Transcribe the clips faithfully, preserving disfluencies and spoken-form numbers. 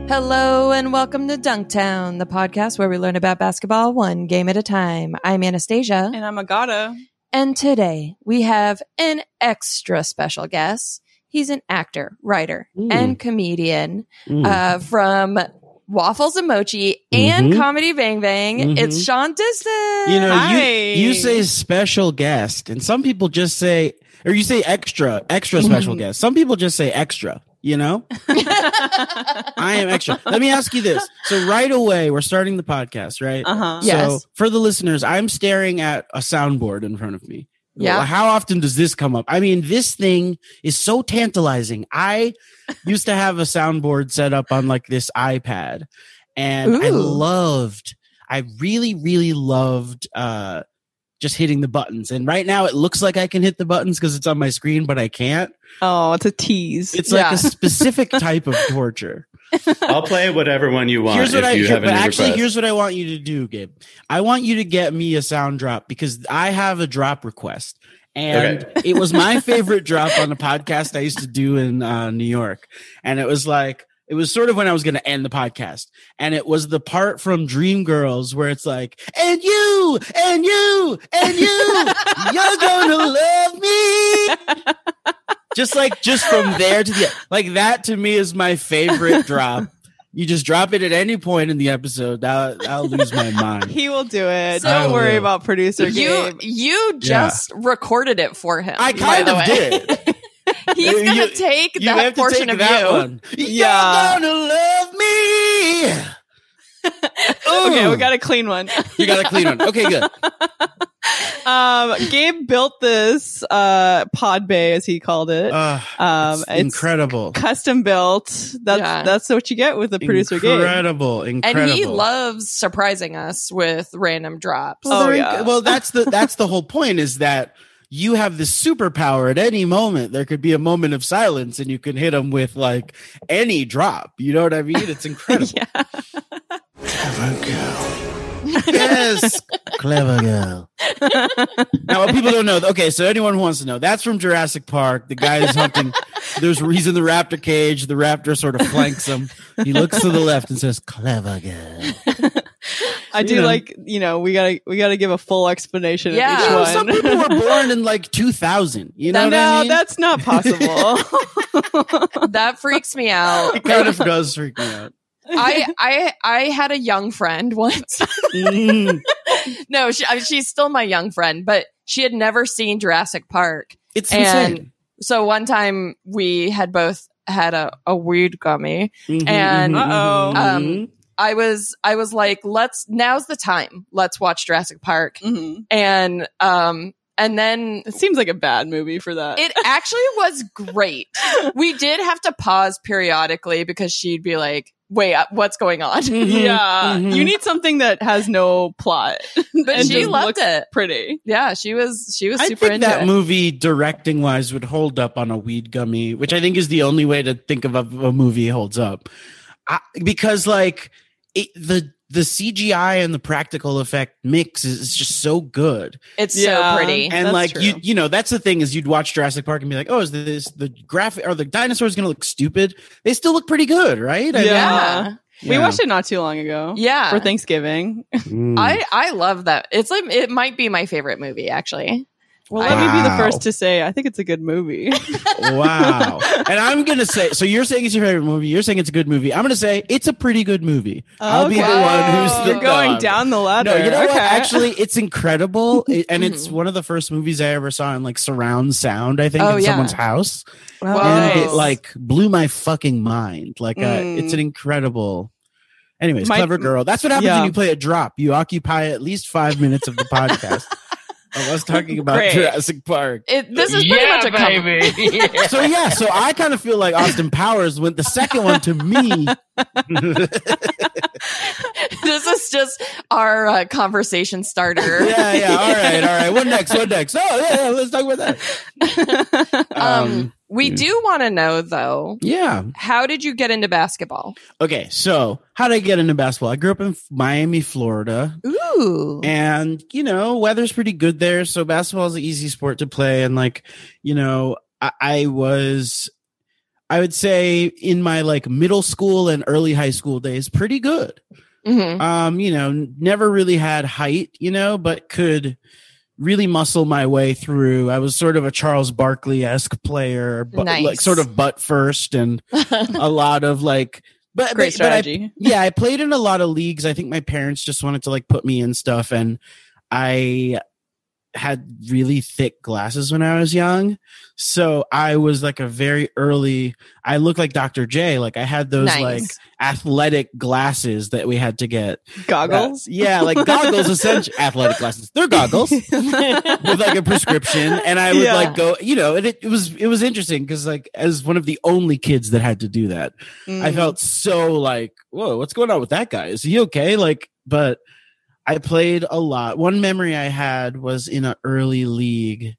Hello and welcome to Dunktown, the podcast where we learn about basketball one game at a time. I'm Anastasia. And I'm Agata. And today we have an extra special guest. He's an actor, writer, mm. and comedian mm. uh, from Waffles and Mochi and mm-hmm. Comedy Bang Bang. Mm-hmm. It's Sean Diston. You know, Hi. you you say special guest, and some people just say, or you say extra, extra special guest. Some people just say extra. You know, I am extra. Let me ask you this. So right away, we're starting the podcast, right? Uh-huh. So yes. For the listeners, I'm staring at a soundboard in front of me. Yeah. How often does this come up? I mean, this thing is so tantalizing. I used to have a soundboard set up on like this iPad, and Ooh. I loved, I really, really loved, uh, just hitting the buttons. And right now it looks like I can hit the buttons because it's on my screen, but I can't. Oh, it's a tease. It's yeah. like a specific type of torture. I'll play whatever one you want. Here's what if I, you here, have but any actually, requests. here's what I want you to do, Gabe. I want you to get me a sound drop because I have a drop request. And okay. It was my favorite drop on a podcast I used to do in uh, New York. And it was like, it was sort of when I was going to end the podcast. And it was the part from Dreamgirls where it's like, and you, and you, and you, you're going to love me. Just like, just from there to the, like that to me is my favorite drop. You just drop it at any point in the episode. I'll, I'll lose my mind. He will do it. So- Don't worry about producer You Gabe. you just yeah. recorded it for him. I by kind the of way. did. He's gonna You- take You that have to portion take of that you. one. Yeah. You're gonna love me. Okay, Ooh. we got a clean one. You got a clean one. Okay, good. um, Gabe built this uh, pod bay, as he called it. Uh, um, it's it's incredible. custom built. That's Yeah. that's what you get with the producer Gabe. Incredible, incredible. And he loves surprising us with random drops. Well, Oh, they're yeah. inc- well, that's the that's the whole point. Is that you have this superpower at any moment. There could be a moment of silence, and you can hit them with like any drop. You know what I mean? It's incredible. Yeah. Clever girl. Yes, clever girl. Now, what people don't know. Okay, so anyone who wants to know, that's from Jurassic Park. The guy is hunting. There's he's in the raptor cage. The raptor sort of flanks him. He looks to the left and says, "Clever girl." I do You know. like, you know, we gotta we gotta give a full explanation Yeah. of You each know, one. some people were born in like two thousand. You know no, what I mean? that's not possible. That freaks me out. It kind of does freak me out. I I I had a young friend once. Mm. No, she, I mean, she's still my young friend, but she had never seen Jurassic Park. It's And insane. so one time we had both had a, a weed gummy. Mhm, and, mhm, uh-oh. mhm, Um, mhm. I was I was like, let's now's the time. Let's watch Jurassic Park. Mhm. And um and then It seems like a bad movie for that. it actually was great. We did have to pause periodically because she'd be like, wait, uh, what's going on? Mhm, yeah, mhm. you need something that has no plot, But and she just loved looks it. Pretty. Yeah, she was she was I super think into that it. movie, directing wise, would hold up on a weed gummy, which I think is the only way to think of a, a movie holds up. I, because like it, the the C G I and the practical effect mix is, is just so good. It's Yeah. so pretty. And That's like true. you, you know, that's the thing is you'd watch Jurassic Park and be like, oh, is this the graphic? Are the dinosaurs going to look stupid? They still look pretty good, right? I mean, Yeah. We watched it not too long ago. Yeah. for Thanksgiving. Mm. I I love that. It's like it might be my favorite movie actually. Well, let me be the Wow. first to say I think it's a good movie. Wow. And I'm going to say, so you're saying it's your favorite movie. You're saying it's a good movie. I'm going to say it's a pretty good movie. I'll be the Okay. one who's the You're going dog. down the ladder. No, you know okay. what? Actually, it's incredible. It- and it's Mhm. one of the first movies I ever saw in like surround sound, I think, Oh, in yeah. someone's house. Wow. And it Nice. like blew my fucking mind. Like, uh, Mm. it's an incredible. Anyways, My- clever girl. That's what happens Yeah. when you play a drop. You occupy at least five minutes of the podcast. I was talking about Great. Jurassic Park. It, this is pretty much a cover. So yeah, so I kind of feel like Austin Powers went the second one to me. This is just our uh, conversation starter. Yeah, yeah. All right, all right. What next? What next? Oh, yeah, yeah, let's talk about that. Um, we do want to know though, yeah. how did you get into basketball? Okay, so how did I get into basketball? I grew up in Miami, Florida, Ooh. and you know, weather's pretty good there, so basketball is an easy sport to play. And like, you know, I, I was, I would say in my like middle school and early high school days, pretty good. Mm-hmm. Um, you know, never really had height, you know, but could really muscle my way through. I was sort of a Charles Barkley-esque player, but nice. like sort of butt first and a lot of like, but, Great but, strategy. But I, yeah, I played in a lot of leagues. I think my parents just wanted to like put me in stuff, and I had really thick glasses when I was young. So I was like a very early, I looked like Doctor J. Like I had those Nice. like athletic glasses that we had to get. Goggles? Uh, yeah, like goggles, essentially. Athletic glasses. They're goggles with like a prescription. And I would Yeah. like go, you know, and it, it was, it was interesting because like as one of the only kids that had to do that, Mm. I felt so like, whoa, what's going on with that guy? Is he okay? Like, but I played a lot. One memory I had was in an early league.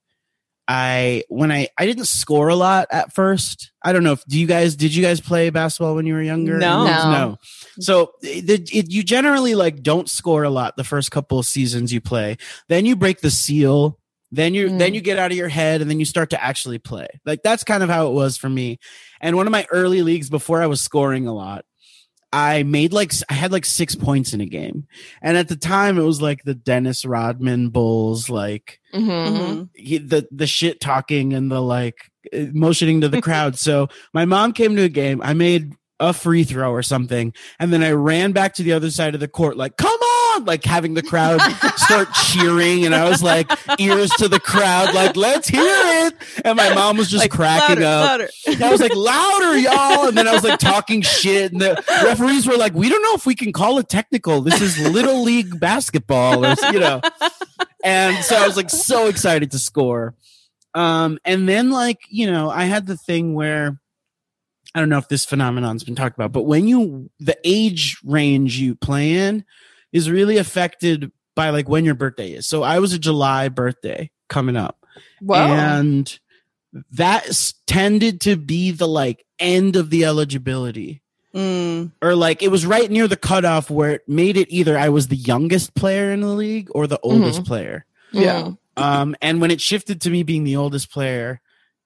I when I I didn't score a lot at first. I don't know if do you guys did you guys play basketball when you were younger? No. No. no. So it, it, you generally like don't score a lot the first couple of seasons you play. Then you break the seal. Then you Mm. then you get out of your head and then you start to actually play. Like that's kind of how it was for me. And one of my early leagues before I was scoring a lot, I made like, I had like six points in a game. And at the time it was like the Dennis Rodman Bulls, like Mm-hmm. Mm-hmm. he, the, the shit talking and the like motioning to the crowd. So my mom came to a game. I made a free throw or something. And then I ran back to the other side of the court, like, come on, like having the crowd start cheering. And I was like ears to the crowd, like, let's hear it. And my mom was just Like, cracking louder, up. louder. And I was like, louder, y'all. And then I was like talking shit. And the referees were like, we don't know if we can call it technical. This is little league basketball, or, you know. And so I was like so excited to score. Um, and then like, you know, I had the thing where, I don't know if this phenomenon's been talked about, but when you, the age range you play in is really affected by like when your birthday is. So I was a July birthday coming up. Whoa. And that s- tended to be the like end of the eligibility. Mm. Or like it was right near the cutoff where it made it either I was the youngest player in the league or the oldest player. Yeah. Um, and when it shifted to me being the oldest player,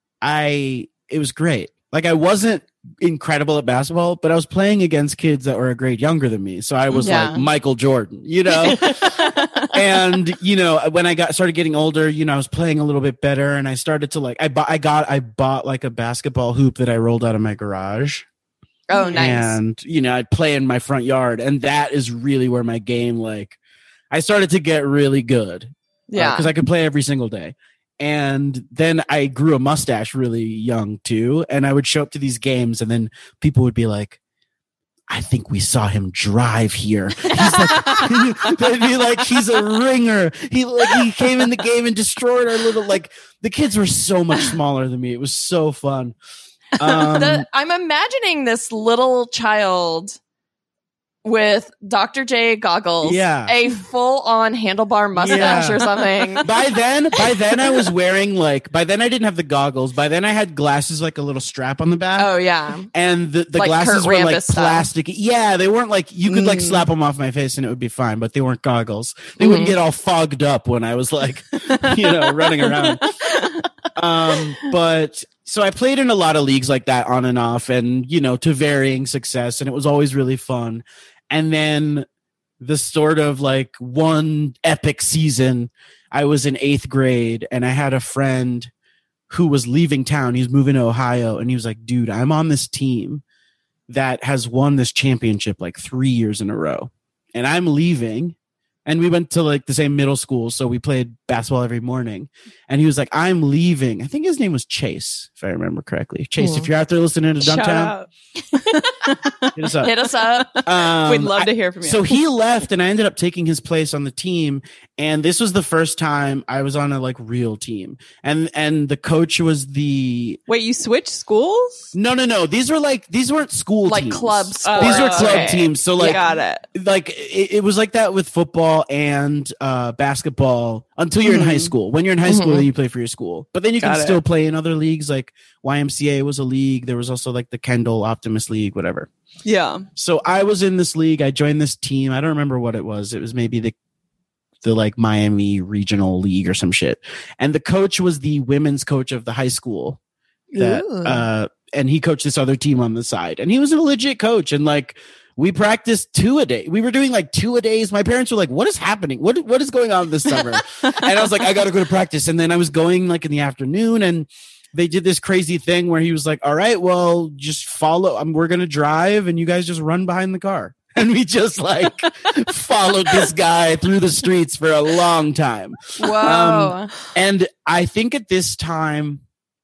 I it was great. Like I wasn't incredible at basketball, but I was playing against kids that were a grade younger than me. So I was Yeah. like Michael Jordan, you know? And, you know, when I got started getting older, you know, I was playing a little bit better and I started to like I bought I got I bought like a basketball hoop that I rolled out of my garage. Oh, nice. And, you know, I'd play in my front yard. And that is really where my game, like, I started to get really good. Yeah. Because I could play every single day. And then I grew a mustache really young, too. And I would show up to these games, and then people would be like, I think we saw him drive here. He's like, they'd be like, he's a ringer. He like he came in the game and destroyed our little, like, the kids were so much smaller than me. It was so fun. Um, The, I'm imagining this little child with Doctor J goggles, Yeah. a full-on handlebar mustache Yeah. or something. by then, by then I was wearing like, by then I didn't have the goggles. By then I had glasses, like a little strap on the back. Oh yeah, And the, the Like glasses Kurt were like Rambis style. plastic. Yeah, they weren't like, you could like Mm. slap them off my face and it would be fine, but they weren't goggles. They wouldn't Mhm. get all fogged up when I was like, you know, running around. Um, but so I played in a lot of leagues like that on and off and, you know, to varying success. And it was always really fun. And then the sort of like one epic season, I was in eighth grade and I had a friend who was leaving town. He was moving to Ohio and he was like, dude, I'm on this team that has won this championship like three years in a row and I'm leaving. And we went to like the same middle school. So we played basketball every morning. And he was like, I'm leaving. I think his name was Chase, if I remember correctly. Chase, Cool. if you're out there listening to Shout Dunktown, out. hit us up. hit us up. Um, We'd love I- to hear from you. So he left and I ended up taking his place on the team. And this was the first time I was on a like real team. And, and the coach was the, Wait, you switched schools? no, no, no. These were like, these weren't school Like teams. club These sports. were club Okay. teams. So like, Got it. like it, it was like that with football and uh basketball until you're in high Mhm. school. When you're in high school, Mhm. then you play for your school. But then you Got can it. still play in other leagues. Like Y M C A was a league. There was also like the Kendall Optimus League, whatever. Yeah. So I was in this league. I joined this team. I don't remember what it was. It was maybe the the like Miami Regional League or some shit. And the coach was the women's coach of the high school. That Ooh. uh and he coached this other team on the side, and he was a legit coach. And like, we practiced two a day. We were doing like two a days. My parents were like, what is happening? What, what is going on this summer? And I was like, I got to go to practice. And then I was going like in the afternoon, and they did this crazy thing where he was like, all right, well, just follow. Um, we're going to drive and you guys just run behind the car. And we just like followed this guy through the streets for a long time. Whoa. Um, and I think at this time,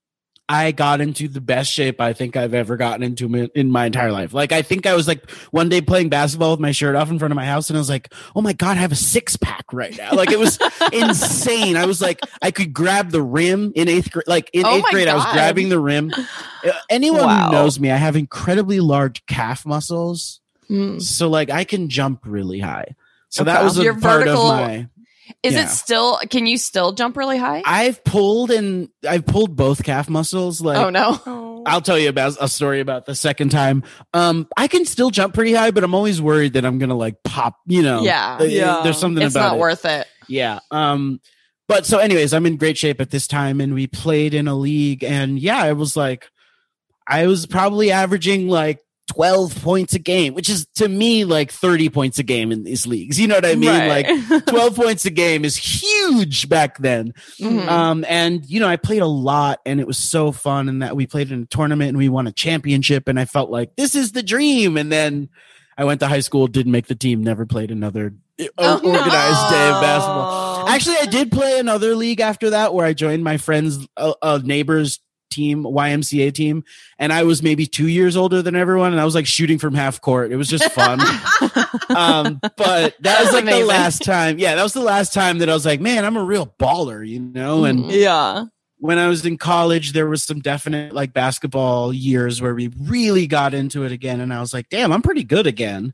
I got into the best shape I think I've ever gotten into in my entire life. Like, I think I was like one day playing basketball with my shirt off in front of my house, and I was like, oh my God, I have a six pack right now. Like, it was insane. I was like, I could grab the rim in eighth grade. Like in Oh eighth my grade, I was God. grabbing the rim. Uh, Anyone Wow. who knows me, I have incredibly large calf muscles. Mm. So like I can jump really high. So Okay. that was a Your part vertical- of my, Is Yeah. it still, can you still jump really high? I've pulled and I've pulled both calf muscles. Like, oh, no. I'll tell you about a story about the second time. Um, I can still jump pretty high, but I'm always worried that I'm going to like pop, you know, Yeah. uh, Yeah. there's something It's about not it. worth it. Yeah. Um, but so anyways, I'm in great shape at this time, and we played in a league, and yeah, it was like, I was probably averaging like twelve points a game, which is to me like thirty points a game in these leagues. You know what I mean? Right. Like twelve points a game is huge back then. Mhm. Um, and you know, I played a lot, and it was so fun, and that we played in a tournament and we won a championship, and I felt like this is the dream. And then I went to high school, didn't make the team, never played another Oh, organized day of no. basketball. Actually, I did play another league after that where I joined my friend's uh, uh, neighbor's team, Y M C A team, and I was maybe two years older than everyone, and I was like shooting from half court. It was just fun. um, but that was like the Amazing. last time. Yeah, that was the last time that I was like, man, I'm a real baller, you know? And Mhm. Yeah. when I was in college, there was some definite like basketball years where we really got into it again, and I was like, damn, I'm pretty good again.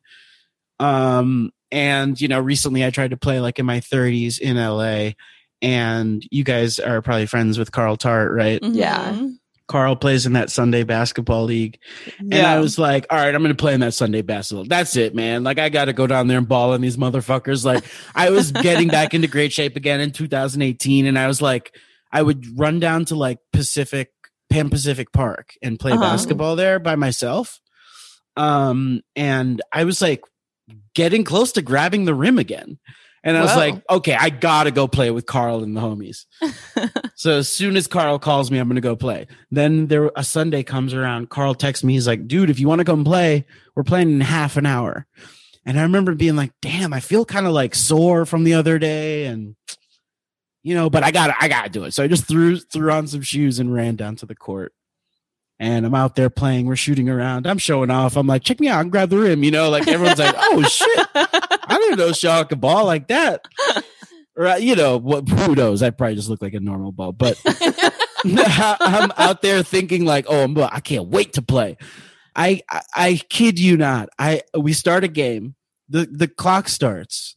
Um, and you know, recently I tried to play like in my thirties in L A, and you guys are probably friends with Carl Tart, right? Yeah. Mhm. Carl plays in that Sunday basketball league. And I Yeah. was like, all right, I'm going to play in that Sunday basketball. That's it, man. Like, I got to go down there and ball on these motherfuckers. Like, I was getting back into great shape again in two thousand eighteen. And I was like, I would run down to like Pacific, Pan Pacific Park and play Uh-huh. basketball there by myself. Um, and I was like getting close to grabbing the rim again. And I was Whoa. like, okay, I gotta go play with Carl and the homies. So as soon as Carl calls me, I'm gonna go play. Then there a Sunday comes around. Carl texts me. He's like, dude, if you want to come play, we're playing in half an hour. And I remember being like, damn, I feel kind of like sore from the other day, and you know, but I gotta, I gotta do it. So I just threw threw on some shoes and ran down to the court. And I'm out there playing. We're shooting around. I'm showing off. I'm like, check me out. I can grab the rim. You know, like everyone's like, oh shit. I didn't know Shaw could ball like that. Right? You know, what? Who knows? I probably just look like a normal ball, but I'm out there thinking like, oh, I'm, I can't wait to play. I, I I kid you not. I we start a game. The the clock starts.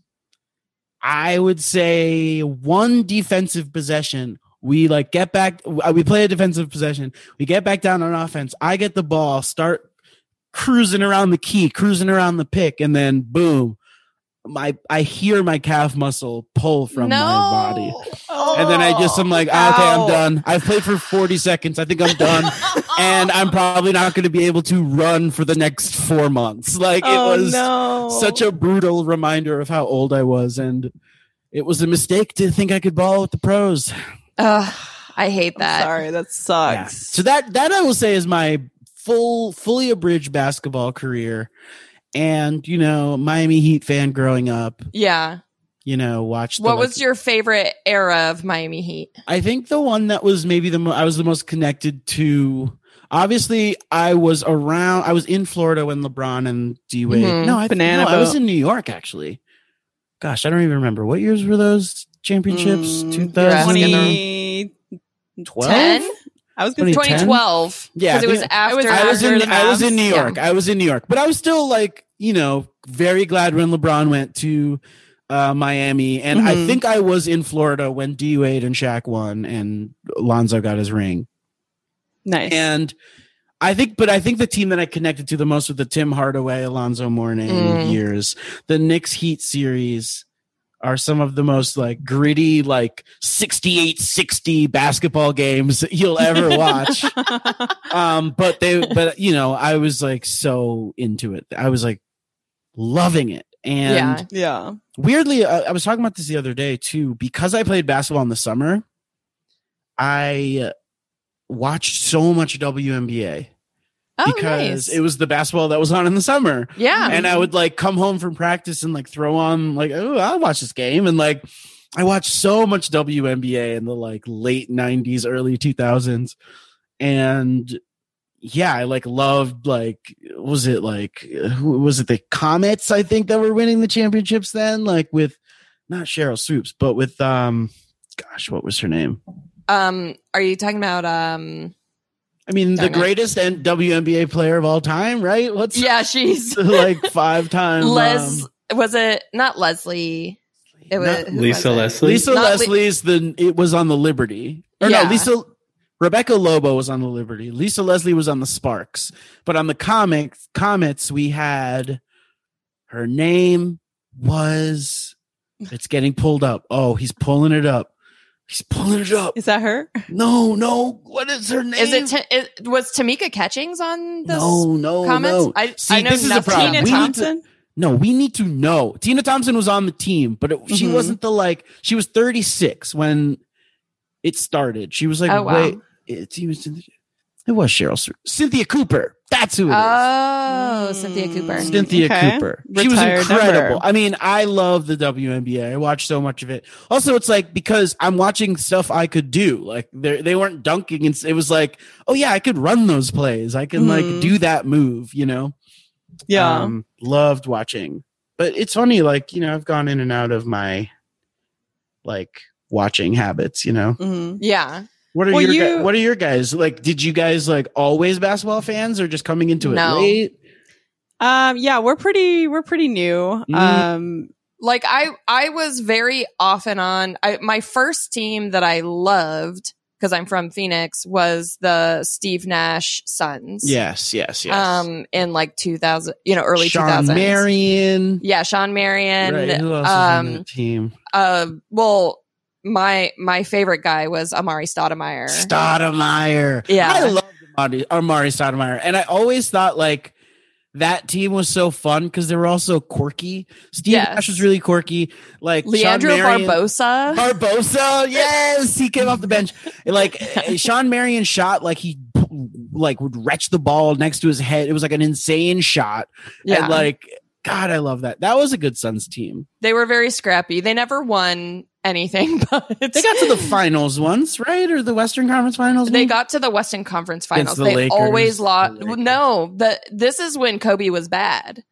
I would say one defensive possession. We like get back. We play a defensive possession. We get back down on offense. I get the ball, start cruising around the key, cruising around the pick, and then boom, my I hear my calf muscle pull from no. my body, Oh, and then I just I'm like, ow. okay, I'm done. I've played for forty seconds. I think I'm done, and I'm probably not going to be able to run for the next four months. Like Oh, it was no. such a brutal reminder of how old I was, and it was a mistake to think I could ball with the pros. Ugh, I hate I'm that. sorry, that Yeah. sucks. So that that I will say is my full, fully abridged basketball career, and you know, Miami Heat fan growing up. Yeah. You know, watched. What the, like, was your favorite era of Miami Heat? I think the one that was maybe the mo- I was the most connected to. Obviously, I was around. I was in Florida when LeBron and D Wade. Mhm. No, I Banana no, I was boat. in New York actually. Gosh, I don't even remember what years were those champioships. Mm, Two you're thousand asking twenty twelve. ten? I was gonna say twenty ten? twenty twelve. Yeah, Because it I was think- after. I was I was after in the I was in Mavs. New York. Yeah. I was in New York, but I was still like, you know, very glad when LeBron went to uh, Miami, and I Mhm. think I was in Florida when D Wade and Shaq won, and Lonzo got his ring. nice. And I think, but I think the team that I connected to the most was the Tim Hardaway, Alonzo Mourning Mm. years, the Knicks Heat series. are some of the most like gritty, like sixty-eight sixty basketball games you'll ever watch. um, but they, but you know, I was like so into it. I was like loving it. And Yeah. Yeah. weirdly, I, I was talking about this the other day too, because I played basketball in the summer. I watched so much W N B A. Oh, because nice. it was the basketball that was on in the summer. Yeah. And I would like come home from practice and like throw on like, oh, I'll watch this game. And like, I watched so much W N B A in the like late nineties, early two thousands. And yeah, I like loved like, was it like, who was it? The Comets, I think, that were winning the championships then, like with not Cheryl Swoops, but with, um, gosh, what was her name? Um, are you talking about, um, I mean, Darn the it. greatest and W N B A player of all time, right? What's yeah, she's like five time Les, um, was it not Leslie? It was Not who Lisa was it? Leslie. Lisa Not Le- Leslie's the it was on the Liberty. Or Yeah. no, Lisa Rebecca Lobo was on the Liberty. Lisa Leslie was on the Sparks. But on the comics Comets, we had her name was it's getting pulled up. Oh, he's pulling it up. He's pulling it up. Is that her? No, no. What is her name? Is it, t- it was Tamika Catchings on this? no, no, comments? no. I- See, I know this is a nothing. problem. Tina We need to- Thompson? No, we need to know. Tina Thompson was on the team, but it, she Mhm. wasn't the like. She was thirty-six when it started. She was like, Oh, wow. wait, it, it was it was Cheryl Str- Cynthia Cooper. That's who it is. Oh, Cynthia Cooper. Cynthia Okay. Cooper. She was Retired incredible. number. I mean, I love the W N B A. I watched so much of it. Also, it's like because I'm watching stuff I could do. Like they they weren't dunking, and it was like, oh yeah, I could run those plays. I can like Mhm. do that move. You know. Yeah. Um, loved watching. But it's funny, like, you know, I've gone in and out of my like watching habits, you know. Mhm. Yeah. What are Well, your you- guys, what are your guys like? Did you guys like always basketball fans or just coming into it No. late? Um, yeah, we're pretty, we're pretty new. Mm. Um, Like I, I was very off and on. I, my first team that I loved because I'm from Phoenix was the Steve Nash Suns. Yes, yes, yes. Um, in like two thousand, you know, early two Sean thousands. Marion. Yeah, Sean Marion. Right. Who else is on um, that team? uh, well, my my favorite guy was Amari Stoudemire. Stoudemire. Yeah. I loved Amari, Amari Stoudemire. And I always thought like that team was so fun because they were also quirky. Steve Yes. Nash was really quirky. Like Leandro Sean Marion, Barbosa. Barbosa, yes, he came off the bench. Like uh, Sean Marion shot like he like would retch the ball next to his head. It was like an insane shot. Yeah. And like, God, I love that. That was a good Suns team. They were very scrappy. They never won anything, but They got to the finals once, right? Or the Western Conference Finals? they maybe? got to the Western Conference Finals. the They Lakers. always lost. The Lakers. No, the this is when Kobe was bad.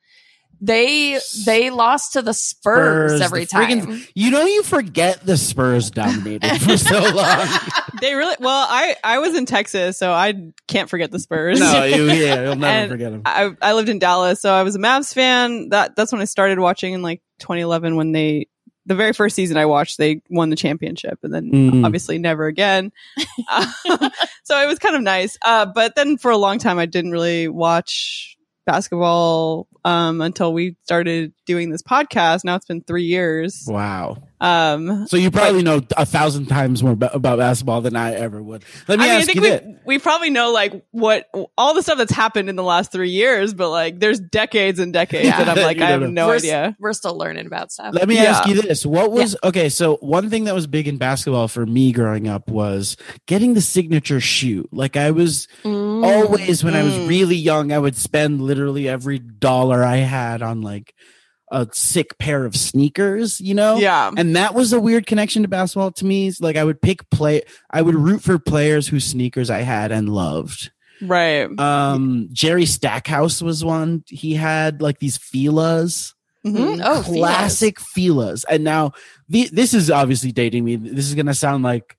They they lost to the Spurs, Spurs, every the friggin- time. You know, you forget the Spurs dominated for so long. they really, well, I, I was in Texas, so I can't forget the Spurs. No, you, yeah, you'll never And forget them. I, I lived in Dallas, so I was a Mavs fan. That, that's when I started watching in like twenty eleven when they, the very first season I watched, they won the championship and then Mhm. obviously never again. Uh, so it was kind of nice. Uh, but then for a long time, I didn't really watch basketball, um, until we started doing this podcast. Now it's been three years. Wow. Um, So you probably know a thousand times more ba- about basketball than I ever would. Let me I mean, I ask think you we, this. we probably know like what all the stuff that's happened in the last three years, but like there's decades and decades Yeah. that I'm like, You I have don't know. no we're, idea. We're still learning about stuff. Let me Yeah. ask you this. What was, okay, so one thing that was big in basketball for me growing up was getting the signature shoe. Like I was Mm. always, when I was Mm. really young, I would spend literally every dollar I had on like a sick pair of sneakers, you know? Yeah. And that was a weird connection to basketball to me. Like I would pick play, I would root for players whose sneakers I had and loved. Right. Um, Jerry Stackhouse was one. He had like these Fila's, Mhm. Oh, classic Fila's. And now the, this is obviously dating me. This is going to sound like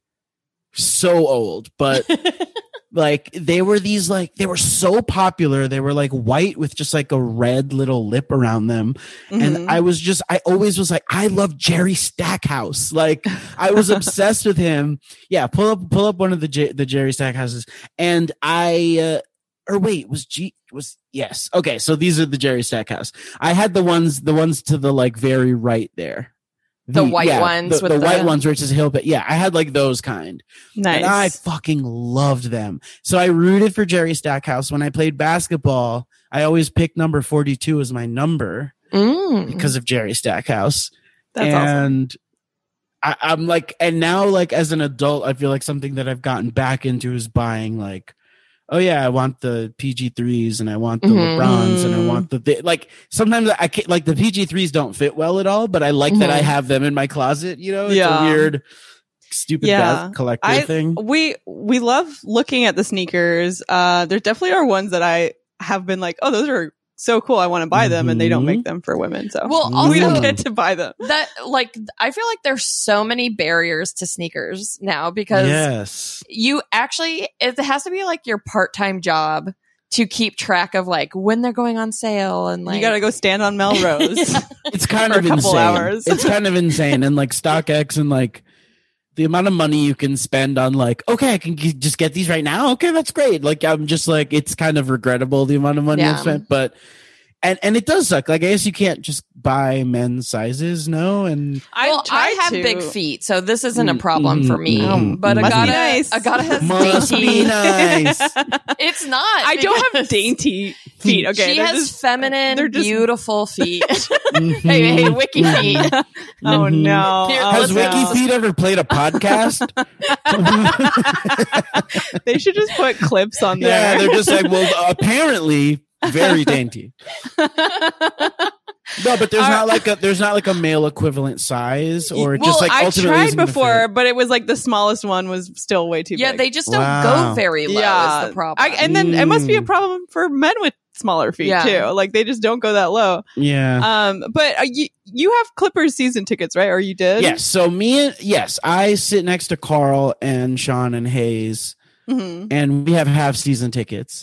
so old, but like they were these like they were so popular. They were like white with just like a red little lip around them. Mhm. And I was just I always was like, I love Jerry Stackhouse. Like I was obsessed with him. Yeah, pull up pull up one of the J- the Jerry Stackhouses. And I uh, or wait, was G was yes. Okay, so these are the Jerry Stackhouse. I had the ones the ones to the like very right there. The white yeah, ones the, with the the- white ones where it says Hill, but yeah, I had like those kind. Nice. And I fucking loved them. So I rooted for Jerry Stackhouse. When I played basketball, I always picked number forty-two as my number Mm. because of Jerry Stackhouse. That's awesome. and I, I'm like, and now like as an adult, I feel like something that I've gotten back into is buying like, oh yeah, I want the P G threes and I want the Mhm. LeBrons and I want the, the like sometimes I can't, like the P G threes don't fit well at all, but I like that I Mhm. have them in my closet. You know, it's Yeah. a weird, stupid Yeah. bas- collector I- thing. We we love looking at the sneakers. Uh, there definitely are ones that I have been like, oh, those are so cool. I want to buy them, and they don't Mhm. make them for women. So Well, we don't also- get to buy them. That like I feel like there's so many barriers to sneakers now because Yes. you actually it has to be like your part-time job to keep track of like when they're going on sale and like you got to go stand on Melrose. It's kind For of a couple insane. hours. It's kind of insane. And like StockX and like the amount of money you can spend on like, okay, I can g- just get these right now. Okay, that's great. Like I'm just like, it's kind of regrettable the amount of money Yeah. I've spent, but and and it does suck. Like I guess you can't just buy men's sizes, no. And well, I tried have to. big feet, so this isn't a Mm, problem mm, for me. mm, but mm, I Must be gotta, nice. I gotta have must dainty. be nice. It's not. I don't have because dainty feet. Okay, she they're has just- feminine, they're just- beautiful feet. Mhm. hey, hey, wiki feet. oh Mhm. no! Here, Oh, Has listen. no. Wiki Feet ever played a podcast? They should just put clips on there. Yeah, they're just like, well, apparently very dainty. No, but there's Are- not like a there's not like a male equivalent size or well, just like I ultimately tried isn't gonna before, fit. but it was like the smallest one was still way too Yeah, big. they just don't Wow. go very low. yeah, Is the problem. I, and then it must be a Mm. problem for men with smaller feet Yeah. too. Like they just don't go that low. Yeah. Um, but uh, you you have Clippers season tickets, right? Or you did? Yes. So me and yes, I sit next to Carl and Sean and Hayes, hmm and we have half season tickets.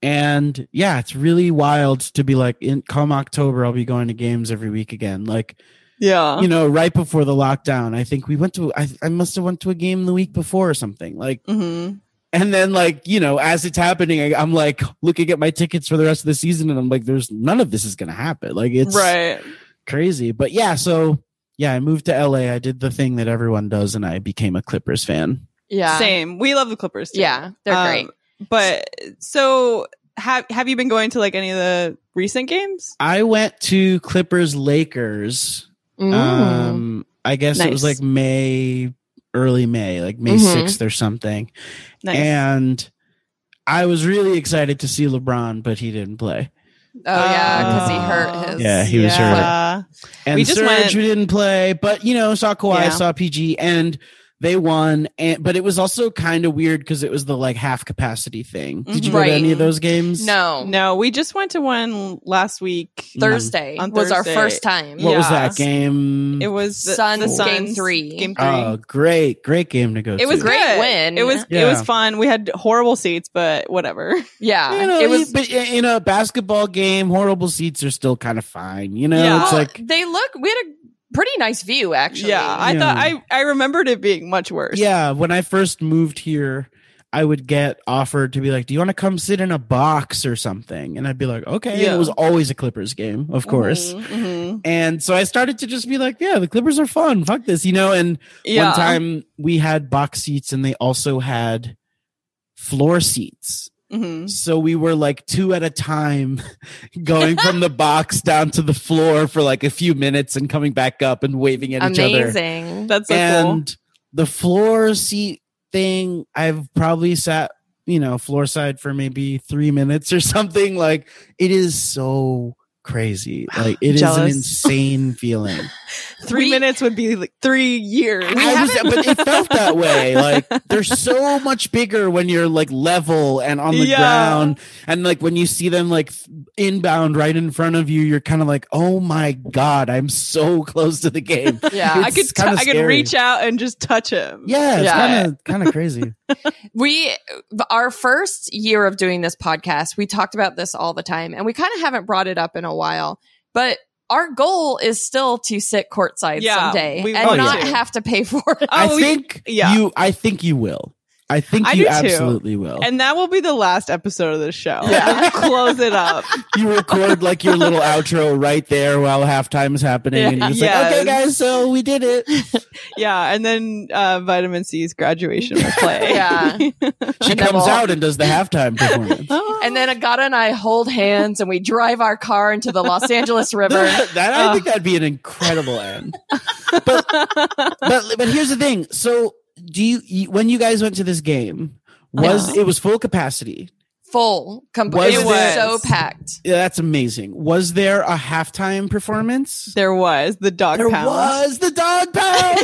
And yeah, it's really wild to be like, in come October, I'll be going to games every week again. Like, Yeah. you know, right before the lockdown, I think we went to, I, I must have went to a game the week before or something. Like, hmm and then like, you know, as it's happening, I, I'm like looking at my tickets for the rest of the season, and I'm like, there's none of this is going to happen. Like, it's Right. crazy. But yeah, so yeah, I moved to L A. I did the thing that everyone does, and I became a Clippers fan. yeah. Same. We love the Clippers too. Yeah, they're Um, great. But so have have you been going to like any of the recent games? I went to Clippers Lakers. Mm. Um, I guess it was Nice. like May, early May, like May Mhm. sixth or something. Nice. And I was really excited to see LeBron, but he didn't play. oh yeah, because he Uh, hurt his. Yeah, he was hurt. Yeah. And We just Serge went- who didn't play, but you know, saw Kawhi, Yeah. saw P G, and they won. And but it was also kind of weird because it was the like half capacity thing. Did you go Right. to any of those games? No, No, we just went to one last week. Thursday On was our Thursday. first time. What was Yeah. that game? It was the, Suns the game Suns three. Game three. Oh, great, great game to go to. It was Great good. win. It was it Yeah. was fun. We had horrible seats, but whatever. Yeah, You know, it was. but in a basketball game, horrible seats are still kind of fine. You know, Yeah. it's Well, like, they look. We had a pretty nice view, actually. Yeah, I Yeah. thought I I remembered it being much worse. yeah, when I first moved here, I would get offered to be like, do you want to come sit in a box or something? And I'd be like, okay. And Yeah. it was always a Clippers game, of course. Mhm, mhm. And so I started to just be like, yeah, the Clippers are fun. Fuck this, you know? And Yeah. one time we had box seats and they also had floor seats. Mhm. So we were like two at a time going from the box down to the floor for like a few minutes and coming back up and waving at each other. Amazing. That's so And the floor seat thing, I've probably sat, you know, floor side for maybe three minutes or something. Like it is so crazy. Like it is an Jealous. insane feeling. cool. Three We- minutes would be like three years. I was, but it felt that way. Like they're so much bigger when you're like level and on the Yeah. ground, and like when you see them like inbound right in front of you, you're kind of like, oh my god, I'm so close to the game. Yeah, I It's could t- kinda I could scary. reach out and just touch him. Yeah, it's Yeah. kind of kind of crazy. we our first year of doing this podcast, we talked about this all the time, and we kind of haven't brought it up in a while. But our goal is still to sit courtside Yeah, someday we and want not to. have to pay for it. Oh, I we- think yeah. you. I think you will. I think I you do too. absolutely will. And that will be the last episode of the show. Yeah. Close it up. You record like your little outro right there while halftime is happening, Yeah. and you're just Yes. like, "Okay, guys, so we did it." Yeah, and then uh, Vitamin C's graduation will play. Yeah. She then comes we'll- out and does the halftime performance. And then Agata and I hold hands and we drive our car into the Los Angeles River. that I think that'd be an incredible end. But but but here's the thing. So do you, you when you guys went to this game, was Uh-huh. it was full capacity? Full. Com- Was it was there- so packed. Yeah, that's amazing. Was there a halftime performance? There was the dog There pound. was the dog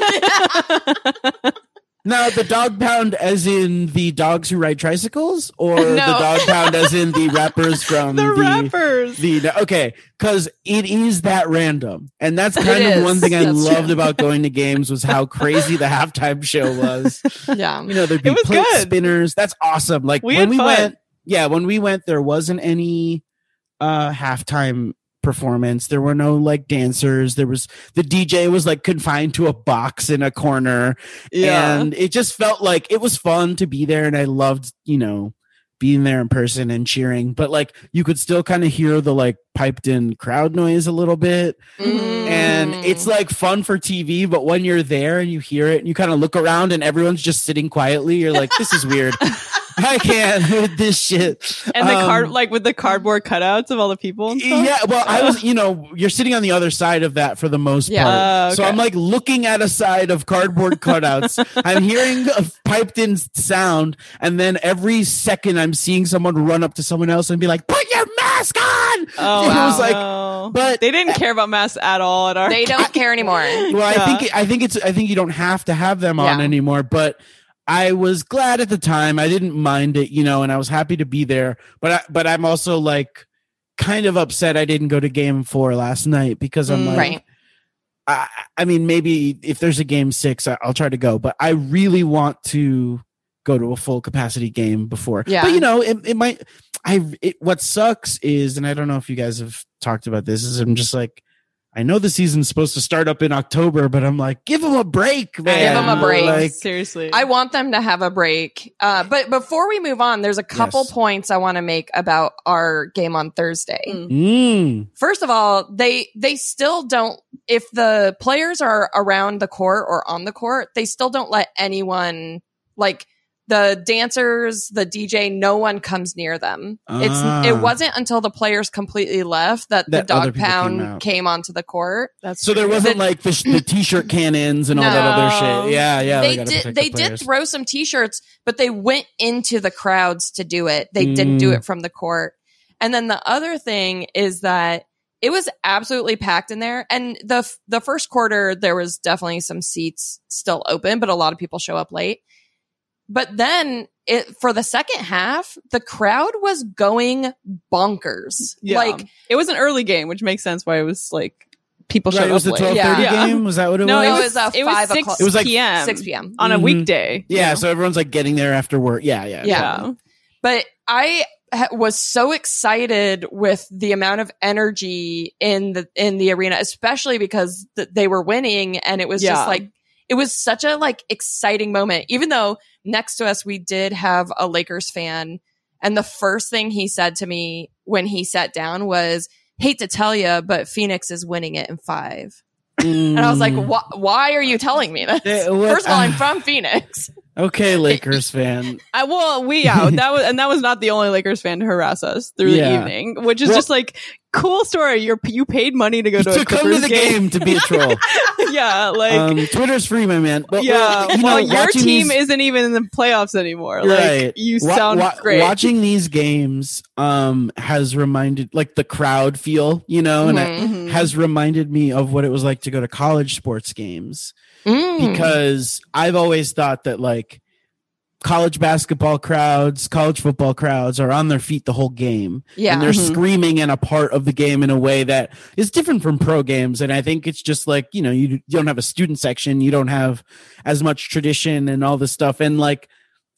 pound. Now, the dog pound as in the dogs who ride tricycles, or No. the dog pound as in the rappers from The the, rappers. the okay, because it is that random, and that's kind It of is. one thing I That's loved true. about going to games was how crazy the halftime show was. Yeah. You know, there'd be It was plate good. spinners. That's awesome. Like We when had we fun. went, yeah, when we went, there wasn't any uh halftime performance. There were no like dancers. There was the D J was like confined to a box in a corner. Yeah. And it just felt like it was fun to be there, and I loved, you know, being there in person and cheering, but like you could still kind of hear the like piped in crowd noise a little bit. Mm. And it's like fun for T V, but when you're there and you hear it and you kind of look around and everyone's just sitting quietly, you're like, this is weird. I can't with this shit. And the Um, card, like with the cardboard cutouts of all the people and stuff. Yeah, well, I was, you know, you're sitting on the other side of that for the most Yeah. part. Uh, So okay. I'm like looking at a side of cardboard cutouts. I'm hearing a piped in sound. And then every second I'm seeing someone run up to someone else and be like, put your mask on. Oh, And it was wow. like, no. but they didn't care about masks at all at our. They don't care anymore. well, I Yeah. think, I think it's, I think you don't have to have them on Yeah. anymore, but I was glad at the time. I didn't mind it, you know, and I was happy to be there, but I, but I'm also like kind of upset I didn't go to game four last night because I'm Mm, like, right. I, I mean, maybe if there's a game six, I, I'll try to go, but I really want to go to a full capacity game before. Yeah. But you know, it, it might, I, it, what sucks is, and I don't know if you guys have talked about this, is I'm just like, I know the season's supposed to start up in October, but I'm like, give them a break, man. Give 'em a break. Like, Seriously. I want them to have a break. Uh, but before we move on, there's a couple Yes. points I want to make about our game on Thursday. Mm. mm, First of all, they they still don't, if the players are around the court or on the court, they still don't let anyone, like the dancers, the D J, no one comes near them. Ah. It's it wasn't until the players completely left that, That the other dog people came pound out. came, onto the court. That's so there true. wasn't The- like the, sh- the t-shirt cannons and all that other No. shit. Yeah, yeah. they gotta did protect they the did players. throw some t-shirts, but they went into the crowds to do it. They didn't do Mm. it from the court. And then the other thing is that it was absolutely packed in there. And the the first quarter there was definitely some seats still open, but a lot of people show up late. But then it for the second half, the crowd was going bonkers. Yeah. Like it was an early game, which makes sense why it was like people Right, showed it was the up late. twelve thirty Yeah. game. Was that what it No, was? it No, was, it was, uh, it was five six o'clock. It was like p.m. six p.m. on a Mhm. weekday. you Yeah, know? so everyone's like getting there after work. Yeah, yeah, Yeah. yeah. But I ha- was so excited with the amount of energy in the in the arena, especially because th- they were winning, and it was Yeah. just like it was such a like exciting moment. Even though next to us we did have a Lakers fan, and the first thing he said to me when he sat down was, "Hate to tell you, but Phoenix is winning it in five." And I was like, Mm. "Wh- "Why are you telling me this?" Eh, what- First of all, I'm uh, from Phoenix. Okay, Lakers fan. I, well, we yeah, that was and that was not the only Lakers fan to harass us through Yeah. the evening, which is Well- just like cool story. You're you paid money to go to to a come to Clippers the game. to be a troll. yeah, like um, Twitter's free, my man. But, yeah. you know, well, your watching team these- isn't even in the playoffs anymore. Like Right. you Wa- sound wa- great. Watching these games um, has reminded, like the crowd feel, you know, and it Mhm. has reminded me of what it was like to go to college sports games. Mm. Because I've always thought that like college basketball crowds, college football crowds are on their feet the whole game. Yeah. And they're Mhm. screaming and a part of the game in a way that is different from pro games. And I think it's just like, you know, you, you don't have a student section, you don't have as much tradition and all this stuff. And like,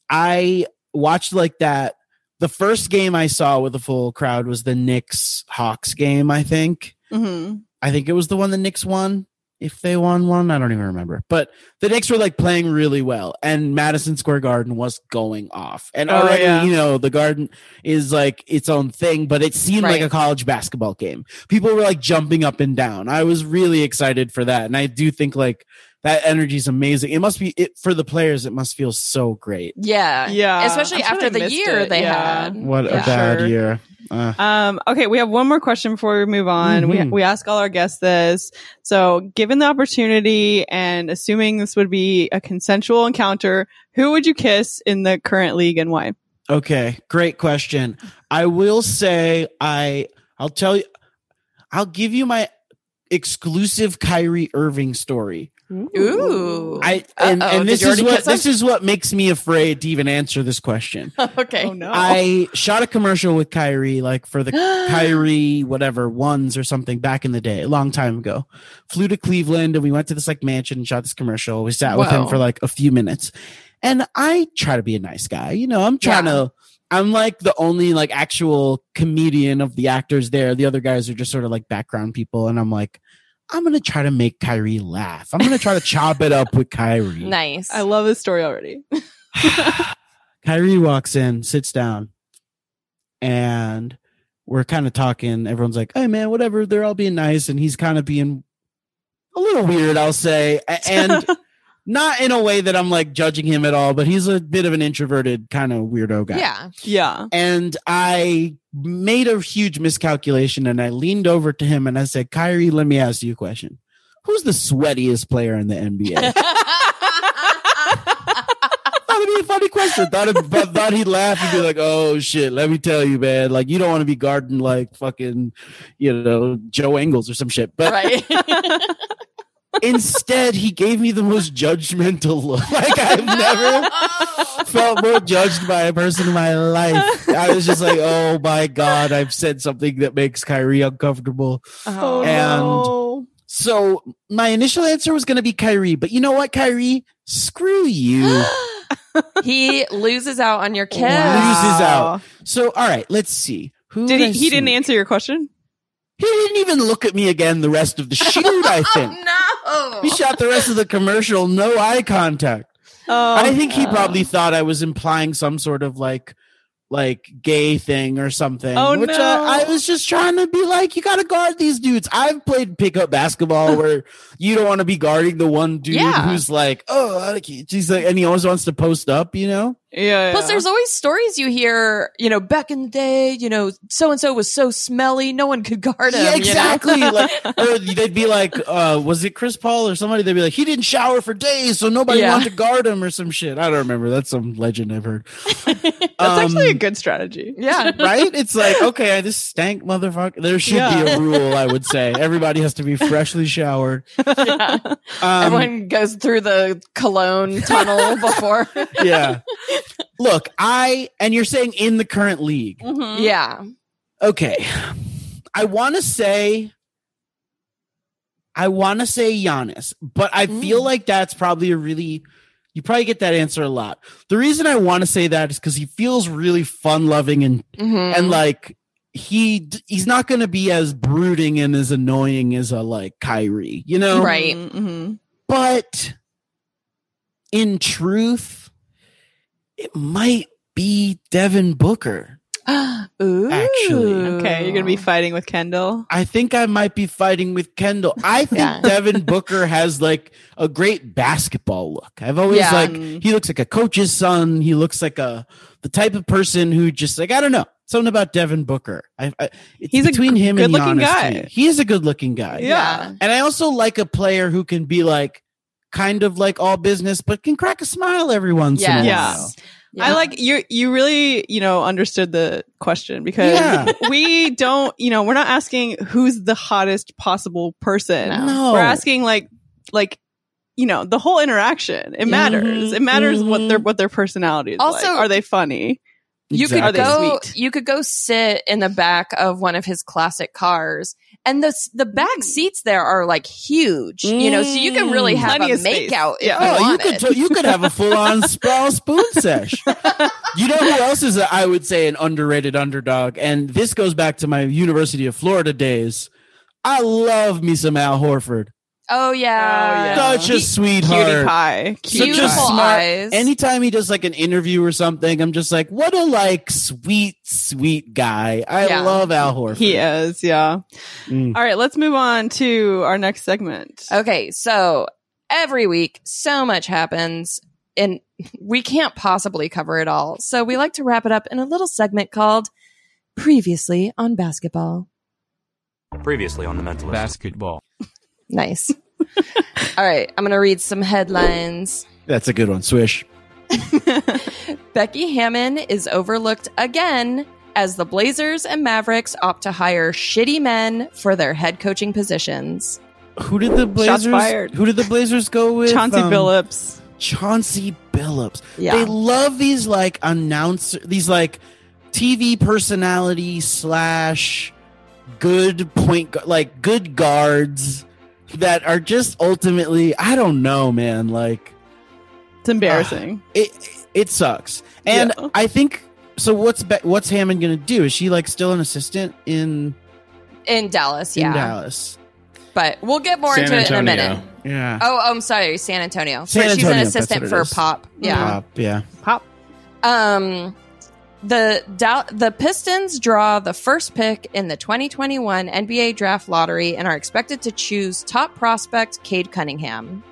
I watched like that. The first game I saw with a full crowd was the Knicks Hawks game, I think. Mhm. I think it was the one the Knicks won. if they won one. I don't even remember. But the Knicks were like playing really well, and Madison Square Garden was going off. And Oh, already, yeah. you know, the Garden is like its own thing, but it seemed Right. like a college basketball game. People were like jumping up and down. I was really excited for that, and I do think like that energy is amazing. It must be it for the players. It must feel so great. Yeah. Yeah. Especially I'm sure after they the missed year it. they Yeah. had. What Yeah. a bad Sure. year. Uh, Um, okay, we have one more question before we move on. Mhm. We we ask all our guests this. So, given the opportunity and assuming this would be a consensual encounter, who would you kiss in the current league and why? Okay, great question. I will say I I'll tell you I'll give you my exclusive Kyrie Irving story. Ooh. I and, Uh-oh, and did this you is already what kiss him? this is what makes me afraid to even answer this question. Okay. Oh no. I shot a commercial with Kyrie, like for the Kyrie whatever ones or something back in the day, a long time ago. Flew to Cleveland and we went to this like mansion and shot this commercial. We sat with him Whoa. for like a few minutes, and I try to be a nice guy. You know, I'm trying Yeah. to. I'm like the only like actual comedian of the actors there. The other guys are just sort of like background people, and I'm like, I'm gonna try to make Kyrie laugh. I'm gonna try to chop it up with Kyrie. Nice. I love this story already. Kyrie walks in, sits down, and we're kind of talking. Everyone's like, hey, man, whatever. They're all being nice. And he's kind of being a little weird, I'll say. A- And not in a way that I'm like judging him at all, but he's a bit of an introverted kind of weirdo guy. Yeah. Yeah. And I made a huge miscalculation and I leaned over to him and I said, Kyrie, let me ask you a question. Who's the sweatiest player in the N B A? That'd be a funny question. Thought, it, but thought he'd laugh and be like, "Oh shit, let me tell you, man. Like, you don't want to be guarding like fucking, you know, Joe Ingles or some shit." But Right. instead, he gave me the most judgmental look. Like I've never felt more judged by a person in my life. I was just like, "Oh my god, I've said something that makes Kyrie uncomfortable." Oh, And- no. So my initial answer was going to be Kyrie, but you know what, Kyrie? Screw you. he loses out on your kiss. Wow. Loses out. So, all right, let's see. Who Did he? I He didn't see? answer your question. He didn't even look at me again the rest of the shoot, I think. Oh, no. He shot the rest of the commercial, no eye contact. Oh, I think he probably thought I was implying some sort of like like gay thing or something. Oh, which no. I, I was just trying to be like, you gotta guard these dudes. I've played pickup basketball where you don't want to be guarding the one dude Yeah. who's like, oh, I can't. She's like, and he always wants to post up, you know? yeah. Plus, yeah. there's always stories you hear, you know, back in the day, you know, so and so was so smelly, no one could guard him. Yeah, you know? exactly. Like, or they'd be like, uh, was it Chris Paul or somebody? They'd be like, he didn't shower for days, so nobody Yeah. wanted to guard him or some shit. I don't remember. That's some legend I've heard. That's Um, actually a good strategy. Yeah. right? It's like, okay, I just stank, motherfucker. There should Yeah. be a rule, I would say. Everybody has to be freshly showered. Yeah. Um, Everyone goes through the cologne tunnel before. yeah. Look, I, and you're saying in the current league. Mhm. Yeah. Okay. I want to say, I want to say Giannis, but I feel Mm. like that's probably a really, you probably get that answer a lot. The reason I want to say that is because he feels really fun loving and, Mhm. and like, he he's not going to be as brooding and as annoying as a like Kyrie, you know? Right. Mhm. But in truth, it might be Devin Booker. Ooh. Actually. Okay, you're gonna be fighting with Kendall. I think I might be fighting with Kendall. I think Yeah. Devin Booker has like a great basketball look. I've always Yeah. like, he looks like a coach's son. He looks like a, the type of person who just like, I don't know, something about Devin Booker. I, I it's He's a between g- him and good-looking Giannis guy. to me. He is a good looking guy. Yeah. And I also like a player who can be like, kind of like all business, but can crack a smile every once in a Yes. while. Yeah. I like you. You really, you know, understood the question because Yeah. we don't, you know, we're not asking who's the hottest possible person. No. No. We're asking like, like, you know, the whole interaction. It matters. Mhm, It matters what mhm. their what their personality is. Also- like. Are they funny? You Exactly. Are could they go. sweet? You could go sit in the back of one of his classic cars, and the s- the back Mm. seats there are like huge. You know, so you can really Mm. have Plenty a of space. makeout if Yeah. you Oh, you wanted. could t- you could have a full on sprawl spoon sesh. You know who else is a, I would say an underrated underdog, and this goes back to my University of Florida days. I love me some Al Horford. Oh yeah. Oh, yeah. Such a He- sweetheart. Cutie pie. Such Cutie a Beautiful pie. smart. eyes. Anytime he does like an interview or something, I'm just like, what a like sweet, sweet guy. I Yeah. love Al Horford. He is, yeah. Mm. All right, let's move on to our next segment. Okay, so every week, so much happens, and we can't possibly cover it all. So we like to wrap it up in a little segment called Previously on Basketball. Previously on the Mentalist. Basketball. Nice. All right, I'm going to read some headlines. That's a good one. Swish. Becky Hammon is overlooked again as the Blazers and Mavericks opt to hire shitty men for their head coaching positions. Who did the Blazers? fired. Who did the Blazers go with? Chauncey Um, Billups. Chauncey Billups. Yeah. They love these like announcer, these like T V personality slash good point, gu- like good guards that are just ultimately, I don't know, man. Like It's embarrassing. it, it sucks. And Yeah. I think so. What's Be- what's Hammond gonna do? Is she like still an assistant in In Dallas, in yeah. Dallas? But we'll get more San into it in a Antonio. minute. Yeah. Oh, I'm sorry, San Antonio. San She's Antonio, an that's assistant what it for is. Pop. Yeah. Uh, yeah. Pop. Um, the Dow- the Pistons draw the first pick in the twenty twenty-one N B A Draft Lottery and are expected to choose top prospect Cade Cunningham.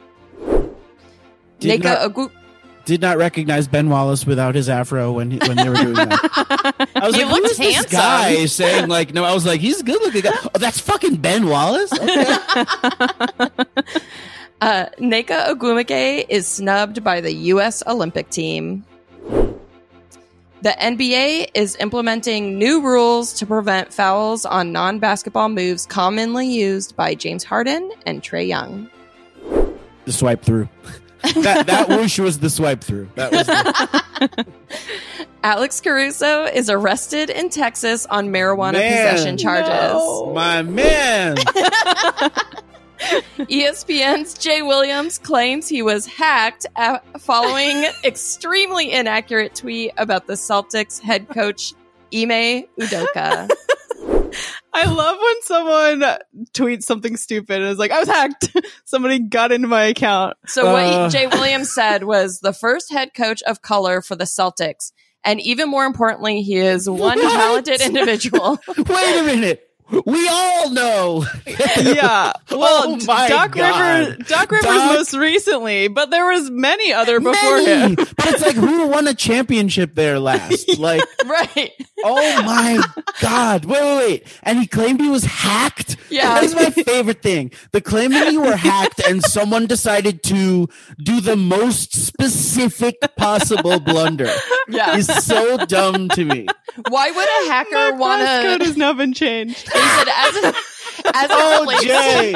Did Neka not- Agu- Did not recognize Ben Wallace without his afro when he, when they were doing that. I was He like, who looks is this handsome. guy saying like, no, I was like, he's a good looking guy. Oh, that's fucking Ben Wallace? Okay. uh, Neka Ogwumike is snubbed by the U S Olympic team. The N B A is implementing new rules to prevent fouls on non-basketball moves commonly used by James Harden and Trae Young. The swipe through. that that whoosh was the swipe through. That was the, Alex Caruso is arrested in Texas on marijuana Man, possession charges. no. my man. E S P N's Jay Williams claims he was hacked a- following extremely inaccurate tweet about the Celtics head coach Ime Udoka. I love when someone tweets something stupid and is like, I was hacked. Somebody got into my account. So what Uh. Jay Williams said was the first head coach of color for the Celtics. And even more importantly, he is one What? talented individual. Wait a minute. We all know. Yeah. Well, Oh my Doc God. Rivers, Doc Rivers Doc- most recently, but there was many other before Many. him. But it's like, who won a championship there last? Like, Right. oh my God. Wait, wait, wait. And he claimed he was hacked? Yeah. That is my favorite thing. The claim that you were hacked and someone decided to do the most specific possible blunder Yeah. is so dumb to me. Why would a My hacker want passcode to? has now been changed. He said, as it, as it Oh, relates, Jay.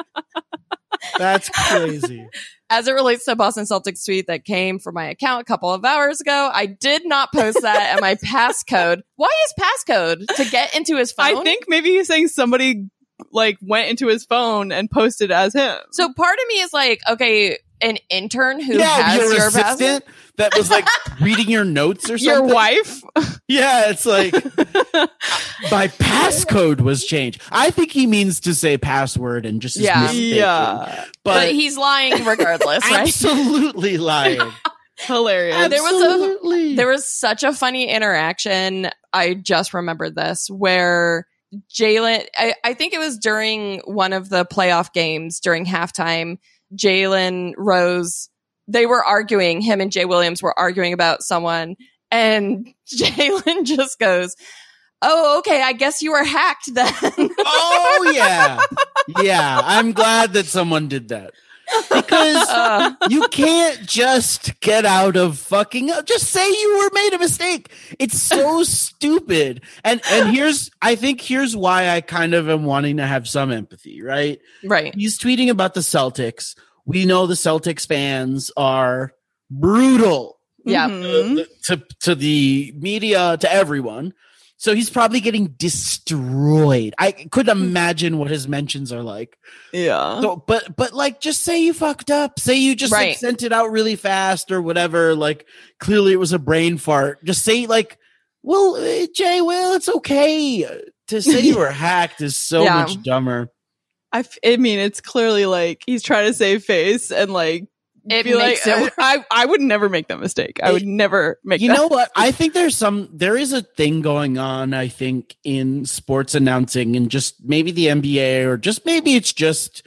That's crazy. as it relates to a Boston Celtics tweet that came from my account a couple of hours ago, I did not post that and my passcode. Why is passcode to get into his phone? I think maybe he's saying somebody like went into his phone and posted as him. so. Part of me is like, okay, an intern who Yeah, has your your assistant password. that was like reading your notes or Your something. wife? Yeah, it's like my passcode was changed. I think he means to say password and just is Yeah. mistaken. Yeah. But, but, he's lying regardless, right? absolutely lying. Hilarious. There was a- Absolutely. There was such a funny interaction. I just remembered this where Jalen, I, I think it was during one of the playoff games during halftime, Jalen Rose, they were arguing, him and Jay Williams were arguing about someone, and Jalen just goes, oh, okay, I guess you were hacked then. Oh yeah, yeah. I'm glad that someone did that because Uh, you can't just get out of fucking. Just say you were made a mistake. It's so stupid. And and here's, I think here's why I kind of am wanting to have some empathy. Right? right. He's tweeting about the Celtics. We know the Celtics fans are brutal Yeah. Mhm. uh, to to the media, to everyone. So he's probably getting destroyed. I could imagine what his mentions are like. Yeah. So, but but like, just say you fucked up. Say you just like, Right. sent it out really fast or whatever. Like, clearly it was a brain fart. Just say like, well, uh, Jay, well, it's okay. To say you were hacked is so Yeah. much dumber. I, f- I mean, it's clearly like he's trying to save face and like It be makes like, it worse. I, I would never make that mistake. I would never make You that. know what? I think there's some, there is a thing going on, I think, in sports announcing and just maybe the N B A or just maybe it's just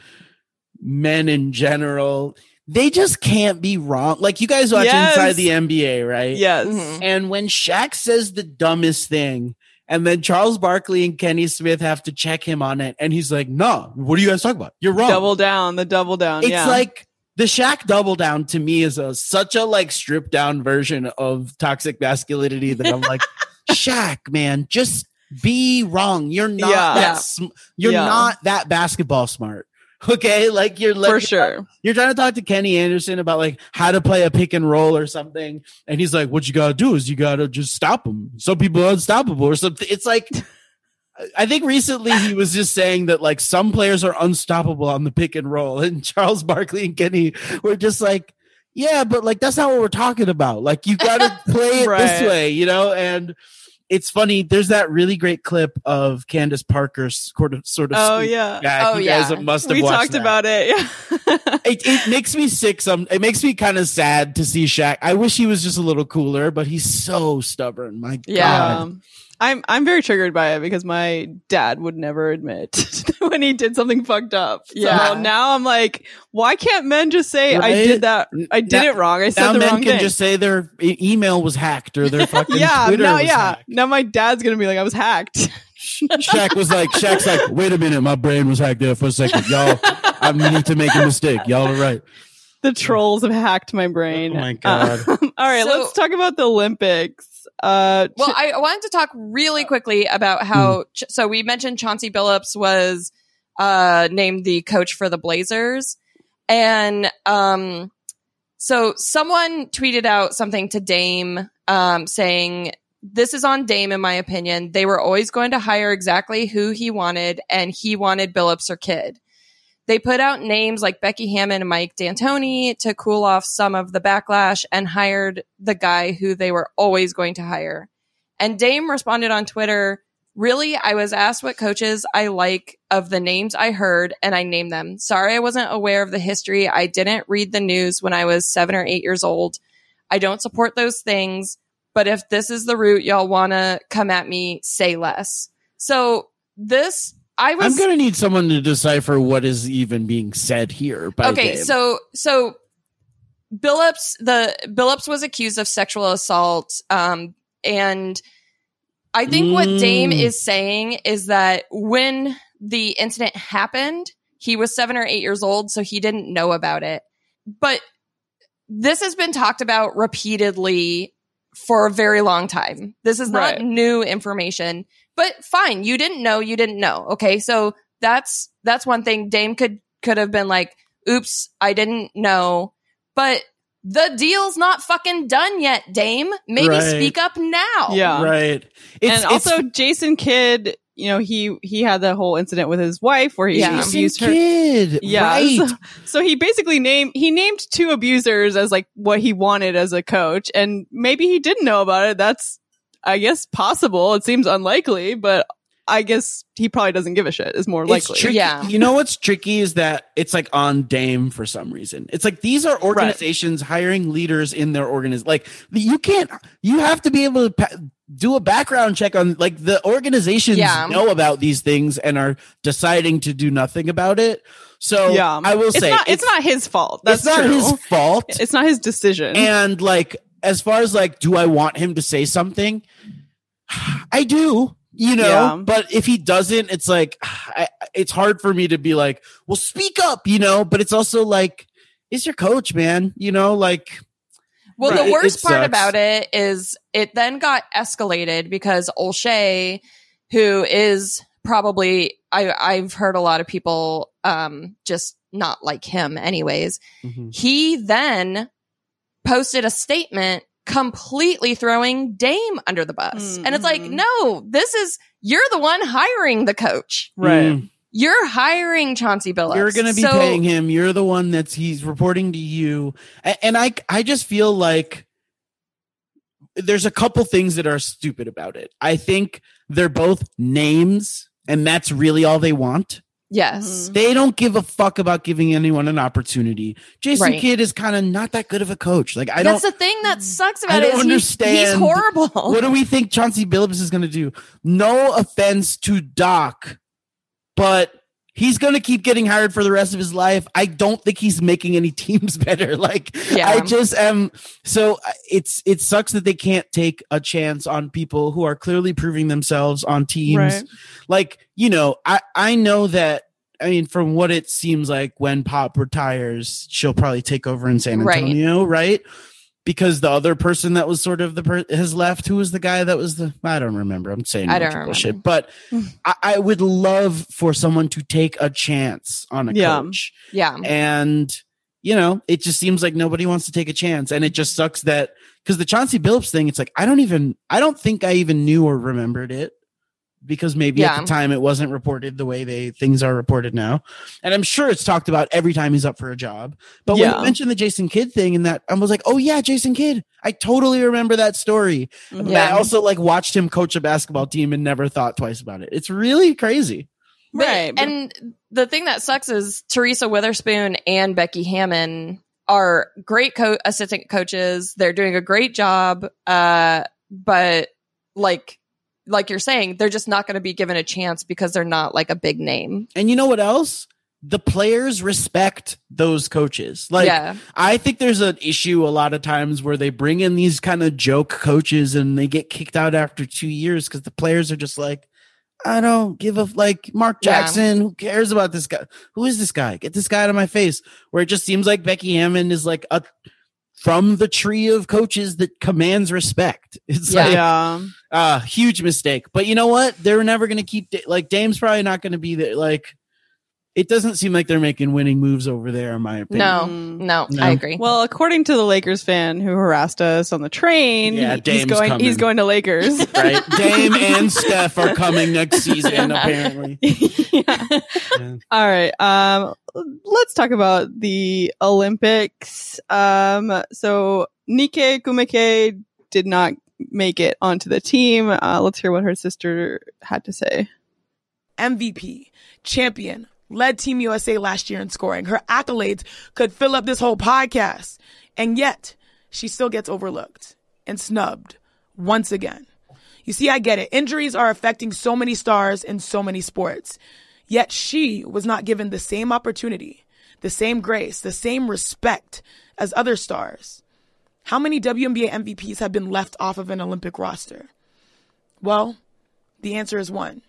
men in general. They just can't be wrong. Like you guys watch Yes. Inside the N B A, right? Yes. Mhm. And when Shaq says the dumbest thing, and then Charles Barkley and Kenny Smith have to check him on it, and he's like, "No, what are you guys talking about? You're wrong." Double down, the double down. It's yeah. like the Shaq double down to me is a such a like stripped down version of toxic masculinity that I'm like, Shaq, man, just be wrong. You're not Yeah. that Yeah. sm- you're Yeah. not that basketball smart. Okay, like you're like, for sure. You're trying to talk to Kenny Anderson about like how to play a pick and roll or something, and he's like, "What you gotta do is you gotta just stop them. Some people are unstoppable or something." It's like, I think recently he was just saying that like some players are unstoppable on the pick and roll, and Charles Barkley and Kenny were just like, "Yeah, but like that's not what we're talking about. Like you gotta play it Right. this way, you know." And it's funny. There's that really great clip of Candace Parker sort of sort of. Oh speak yeah. back. Oh, you yeah. guys must have We watched talked that. about it. Yeah. It, it makes me sick. Some it makes me kind of sad to see Shaq. I wish he was just a little cooler, but he's so stubborn. My Yeah. God. Um, I'm I'm very triggered by it because my dad would never admit when he did something fucked up. Yeah. So now I'm like, why can't men just say I Right? did that? I did Now- it wrong. I said Now the men wrong can thing. just say their e- email was hacked or their fucking yeah. Twitter Now, was yeah. hacked. Now my dad's gonna be like, I was hacked. Shaq was like, Shaq's like, wait a minute, my brain was hacked there for a second. Y'all, I need to make a mistake. Y'all are right. The trolls have hacked my brain. Oh my God. Uh, all right, So- let's talk about the Olympics. Uh, Well, I wanted to talk really quickly about how. Ch- So we mentioned Chauncey Billups was uh, named the coach for the Blazers, and um, so someone tweeted out something to Dame um, saying, "This is on Dame, in my opinion. They were always going to hire exactly who he wanted, and he wanted Billups or Kidd." They put out names like Becky Hammon and Mike D'Antoni to cool off some of the backlash and hired the guy who they were always going to hire. And Dame responded on Twitter, "Really, I was asked what coaches I like of the names I heard, and I named them. Sorry I wasn't aware of the history. I didn't read the news when I was seven or eight years old. I don't support those things, but if this is the route y'all want to come at me, say less." So this... I was I'm gonna need someone to decipher what is even being said here. By okay. Dame. So so Billups the Billups was accused of sexual assault, um, and I think what Dame Mm. is saying is that when the incident happened, he was seven or eight years old, so he didn't know about it. But this has been talked about repeatedly for a very long time. This is not Right. new information. But fine, you didn't know, you didn't know. Okay, so that's that's one thing. Dame could could have been like, "Oops, I didn't know." But the deal's not fucking done yet, Dame. Maybe Right. speak up now. yeah. right. It's, and also it's, Jason Kidd, you know, he he had the whole incident with his wife where he Yeah. abused her. Kid, Yeah. right. So, so he basically named he named two abusers as like what he wanted as a coach, and maybe he didn't know about it. That's, I guess, possible. It seems unlikely, but I guess he probably doesn't give a shit. Is more It's likely. tricky. Yeah. You know what's tricky is that it's like on Dame for some reason. It's like these are organizations hiring leaders in their organization. Like you can't, you have to be able to pa- do a background check on like the organizations Yeah. know about these things and are deciding to do nothing about it. So Yeah, I will it's say not, it's, not his fault. That's it's not true. his fault. It's not his decision. And like, as far as like, do I want him to say something? I do, you know, Yeah. but if he doesn't, it's like, I, it's hard for me to be like, well, speak up, you know, but it's also like, it's your coach, man, you know, like, Well, Right. the worst It part sucks. about it is it then got escalated because Olshey, who is probably I, I've heard a lot of people um, just not like him anyways. Mhm. He then posted a statement completely throwing Dame under the bus. Mm-hmm. And it's like, no, this is, you're the one hiring the coach. right. Mm. You're hiring Chauncey Billups. You're going to be So- paying him. You're the one that's he's reporting to you. And, and I, I just feel like there's a couple things that are stupid about it. I think they're both names and that's really all they want. Yes. They don't give a fuck about giving anyone an opportunity. Jason Right. Kidd is kind of not that good of a coach. Like I That's don't the thing that sucks I about don't it. Is understand. He's, he's horrible. What do we think Chauncey Billups is going to do? No offense to Doc, but he's going to keep getting hired for the rest of his life. I don't think he's making any teams better. Like, Yeah. I just am. So it's, it sucks that they can't take a chance on people who are clearly proving themselves on teams. Right. Like, you know, I, I know that, I mean, from what it seems like when Pop retires, she'll probably take over in San Right. Antonio, right? Because the other person that was sort of the per- has left, who was the guy that was the I don't remember. I'm saying I don't bullshit, but I, I would love for someone to take a chance on a Yeah. coach, Yeah. and you know, it just seems like nobody wants to take a chance, and it just sucks that because the Chauncey Billups thing, it's like I don't even I don't think I even knew or remembered it. Because maybe Yeah. at the time it wasn't reported the way they things are reported now, and I'm sure it's talked about every time he's up for a job. But when Yeah. you mentioned the Jason Kidd thing, and that I was like, oh yeah, Jason Kidd, I totally remember that story. But I Yeah. also like watched him coach a basketball team and never thought twice about it. It's really crazy. Right. but- And the thing that sucks is Teresa Witherspoon and Becky Hammond are great co- assistant coaches. They're doing a great job. Uh, but like, like you're saying, they're just not going to be given a chance because they're not like a big name. And you know what else? The players respect those coaches. Like, yeah. I think there's an issue a lot of times where they bring in these kind of joke coaches and they get kicked out after two years because the players are just like, I don't give a like Mark Yeah. Jackson. Who cares about this guy? Who is this guy? Get this guy out of my face. Where it just seems like Becky Hammond is like a from the tree of coaches that commands respect. It's Yeah. like yeah. uh huge mistake. But you know what? They're never going to keep like Dame's probably not going to be there. Like it doesn't seem like they're making winning moves over there, in my opinion. No, Mm. no, No. I agree. Well, according to the Lakers fan who harassed us on the train, Yeah, he- he's Dame's going. coming. He's going to Lakers. Right? Dame and Steph are coming next season, apparently. Yeah. Yeah. All right. Um, let's talk about the Olympics. Um, so Nike Kumike did not make it onto the team. Uh, let's hear what her sister had to say. M V P, champion, led Team U S A last year in scoring. Her accolades could fill up this whole podcast. And yet, she still gets overlooked and snubbed once again. You see, I get it. Injuries are affecting so many stars in so many sports. Yet she was not given the same opportunity, the same grace, the same respect as other stars. How many W N B A M V Ps have been left off of an Olympic roster? Well, the answer is one.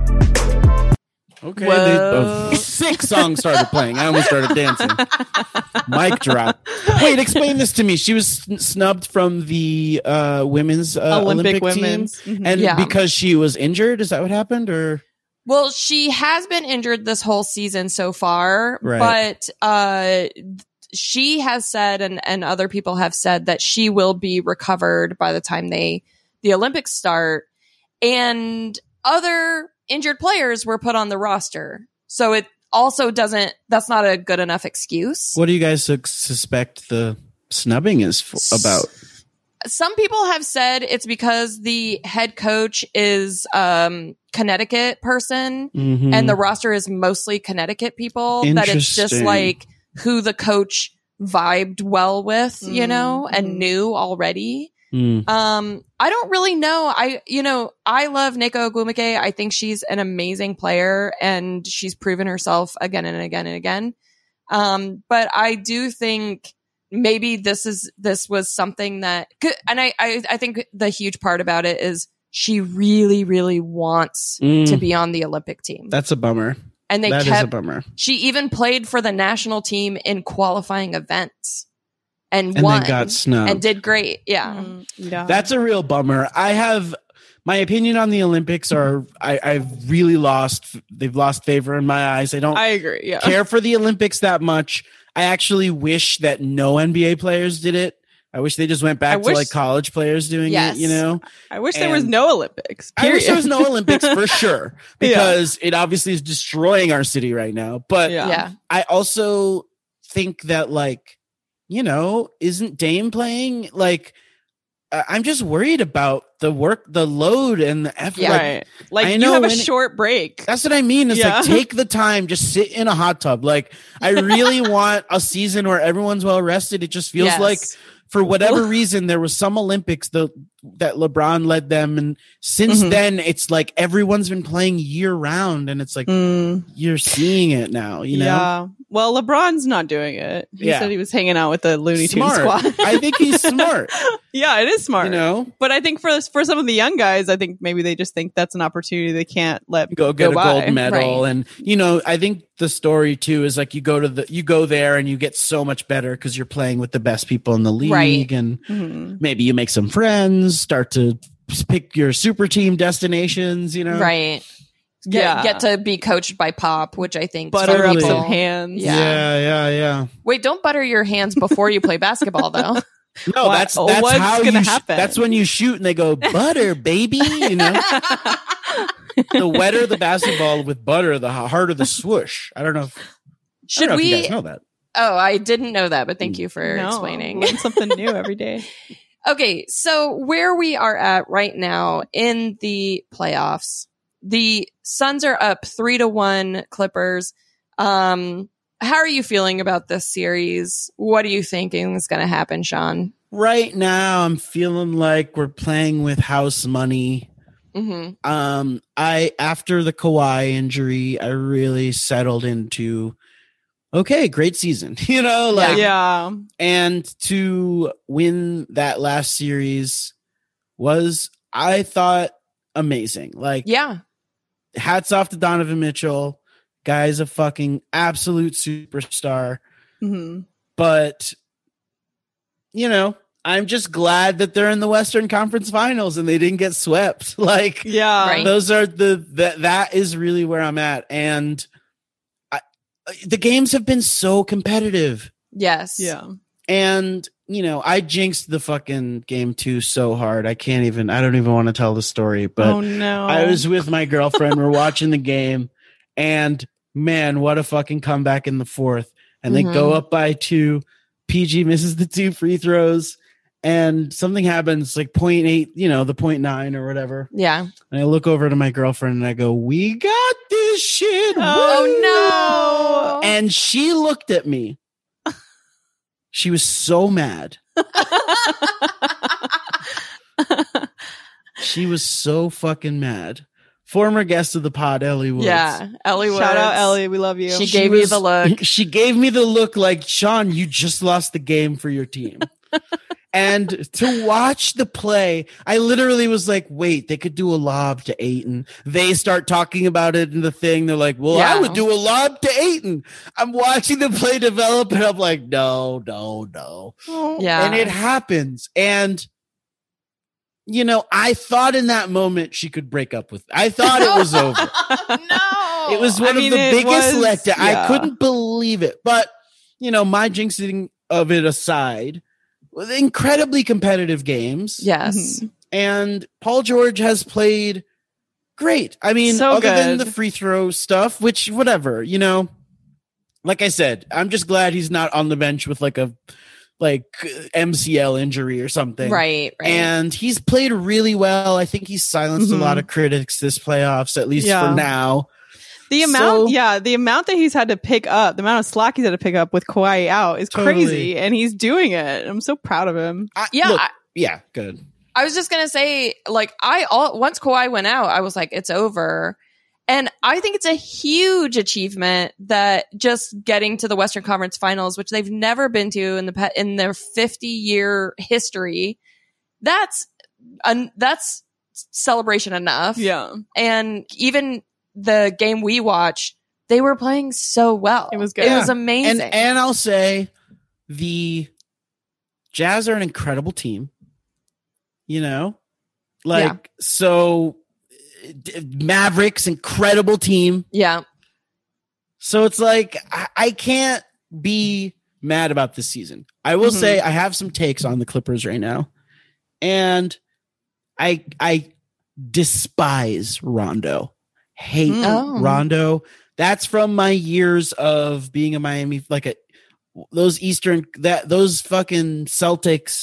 Okay. Whoa. They, uh, sick song started playing. I almost started dancing. Mic drop. Wait, explain this to me. She was sn- snubbed from the uh, women's uh, Olympic Olympic, women's. team, Mhm. and Yeah. because she was injured. Is that what happened? Or Well, she has been injured this whole season so far, Right. but uh, she has said, and, and other people have said that she will be recovered by the time they the Olympics start. And other injured players were put on the roster, so it also doesn't. That's not a good enough excuse. what do you guys su- suspect the snubbing is f- about? Some people have said it's because the head coach is um Connecticut person Mhm. and the roster is mostly Connecticut people, that it's just Interesting. like who the coach vibed well with, you Mm, know, and mhm. knew already. Mm. Um, I don't really know. I, you know, I love Niko Ogwumike. I think she's an amazing player and she's proven herself again and again and again. Um, but I do think maybe this is, this was something that, and I, I, I think the huge part about it is she really, really wants Mm. to be on the Olympic team. That's a bummer. And they That is a kept, bummer. she even played for the national team in qualifying events and, And won then got snubbed. and did great. Yeah. Mm, yeah. That's a real bummer. I have my opinion on the Olympics are I, I've really lost. They've lost favor in my eyes. I don't I agree. Yeah. care for the Olympics that much. I actually wish that no N B A players did it. I wish they just went back I to wish- like college players doing Yes. it. You know, I wish there was And- no Olympics. I wish there was period. no Olympics for sure because it obviously is destroying our city right now. But Yeah. Yeah. I also think that like, you know, isn't Dame playing? Like, uh, I'm just worried about the work, the load, and the effort. Yeah. Like, Right. Like I you know have a when it- short break. That's what I mean. It's Yeah. like, take the time, just sit in a hot tub. Like, I really want a season where everyone's well rested. It just feels Yes. like, for whatever reason, there was some Olympics the, that LeBron led them. And since Mhm. then, it's like everyone's been playing year round. And it's like, Mm, you're seeing it now, you know? yeah. Well, LeBron's not doing it. He Yeah. said he was hanging out with the Looney Tunes Smart. squad. I think he's smart, Yeah, it is smart. you know? But I think for for some of the young guys, I think maybe they just think that's an opportunity they can't let Go get go a by. gold medal. Right. And, you know, I think the story too is like, you go to the, you go there and you get so much better because you're playing with the best people in the league. Right. And Mhm. maybe you make some friends, start to pick your super team destinations, you know? Right. Get, Yeah. get to be coached by Pop, which I think Butter some up people- some hands. Yeah. Yeah, yeah, yeah. Wait, don't butter your hands before you play basketball, though. No, What- that's that's what's how gonna you. Sh- happen? that's when you shoot and they go butter, baby. You know, the wetter the basketball with butter, the harder the swoosh. I don't know. If, I Should don't know if you we? guys know that? Oh, I didn't know that, but thank you for No, explaining. learn something new every day. Okay, so where we are at right now in the playoffs, the Suns are up three to one Clippers. Um, how are you feeling about this series? What are you thinking is going to happen, Sean? Right now, I'm feeling like we're playing with house money. Mm-hmm. Um, I after the Kawhi injury, I really settled into okay, great season. You know, like Yeah. and to win that last series was, I thought, amazing. Like, Yeah. hats off to Donovan Mitchell. Guy's a fucking absolute superstar. hmm But, you know, I'm just glad that they're in the Western Conference Finals and they didn't get swept. Like, Yeah. Right. those are the, that, that is really where I'm at. And I, the games have been so competitive. Yes. Yeah. And, you know, I jinxed the fucking game two so hard. I can't even, I don't even want to tell the story, but oh no. I was with my girlfriend. We're watching the game, and man, what a fucking comeback in the fourth. And they Mhm. go up by two. P G misses the two free throws, and something happens like point eight, you know, the point nine or whatever. Yeah. And I look over to my girlfriend and I go, "We got this shit." Oh, no. And she looked at me. She was so mad. She was so fucking mad. Former guest of the pod, Ellie Woods. Yeah. Ellie Woods. Shout out Ellie. We love you. She gave you the look. She gave me the look like, Sean, you just lost the game for your team. And to watch the play, I literally was like, wait, they could do a lob to Ayton. They start talking about it in the thing. They're like, well, Yeah. I would do a lob to Ayton. I'm watching the play develop and I'm like, no, no, no. Yeah. And it happens. And, you know, I thought in that moment she could break up with, I thought it was over. no. It was one I mean, of the it biggest was- letdowns. I yeah. couldn't believe it. But, you know, my jinxing of it aside, with incredibly competitive games. Yes. And Paul George has played great. I mean, So other than good. the free throw stuff, which, whatever, you know, like I said, I'm just glad he's not on the bench with like a, like M C L injury or something. Right. Right. And he's played really well. I think he's silenced Mhm. a lot of critics this playoffs, at least Yeah. for now. The amount, So- yeah, the amount that he's had to pick up, the amount of slack he's had to pick up with Kawhi out is Totally. crazy, and he's doing it. I'm so proud of him. I, yeah. look, I, yeah, good. I was just gonna say, like, I all once Kawhi went out, I was like, it's over. And I think it's a huge achievement that just getting to the Western Conference Finals, which they've never been to in the pe- in their fifty year history. That's un- that's celebration enough. Yeah, And even the game we watched, they were playing so well. It was good. It was Yeah. amazing. And and I'll say the Jazz are an incredible team. You know? Like so d- Mavericks, incredible team. yeah. So it's like I, I can't be mad about this season. I will Mhm. say I have some takes on the Clippers right now. And I I despise Rondo. Hate Oh. Rondo. That's from my years of being a Miami, like a those Eastern that those fucking Celtics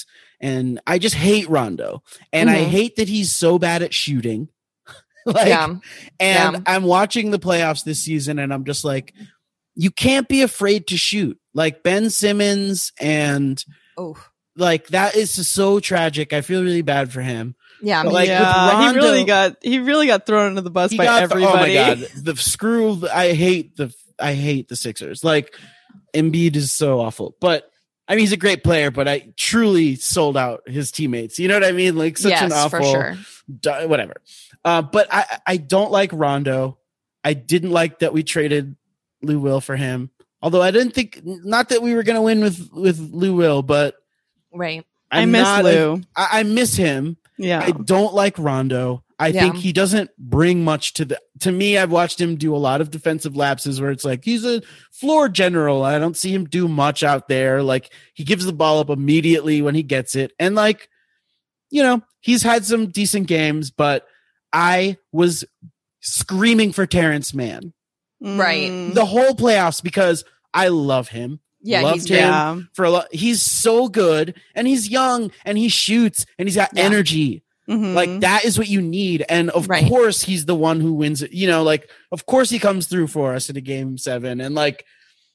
And I just hate Rondo. And mm-hmm. I hate that he's so bad at shooting. like, yeah. And yeah. I'm watching the playoffs this season and I'm just like, you can't be afraid to shoot. Like Ben Simmons and oh. like that is just so tragic. I feel really bad for him. Yeah, but like yeah, with Rondo, he really got he really got thrown under the bus by everybody. The, oh my god, the screw! I hate the I hate the Sixers. Like Embiid is so awful, but I mean he's a great player. But I truly sold out his teammates. You know what I mean? Like such yes, an awful, for sure. d- whatever. Uh, but I I don't like Rondo. I didn't like that we traded Lou Will for him. Although I didn't think not that we were going to win with with Lou Will, but right. I'm I miss not Lou. A, I, I miss him. Yeah. I don't like Rondo. I yeah. think he doesn't bring much to the to me. I've watched him do a lot of defensive lapses where it's like he's a floor general. I don't see him do much out there. Like he gives the ball up immediately when he gets it. And like, you know, he's had some decent games, but I was screaming for Terrence Mann. Right. The whole playoffs because I love him. Yeah, Loved he's him yeah. for a lot. He's so good and he's young and he shoots and he's got yeah. energy. Mm-hmm. Like that is what you need. And of right. course he's the one who wins it. You know, like of course he comes through for us in a game seven. And like,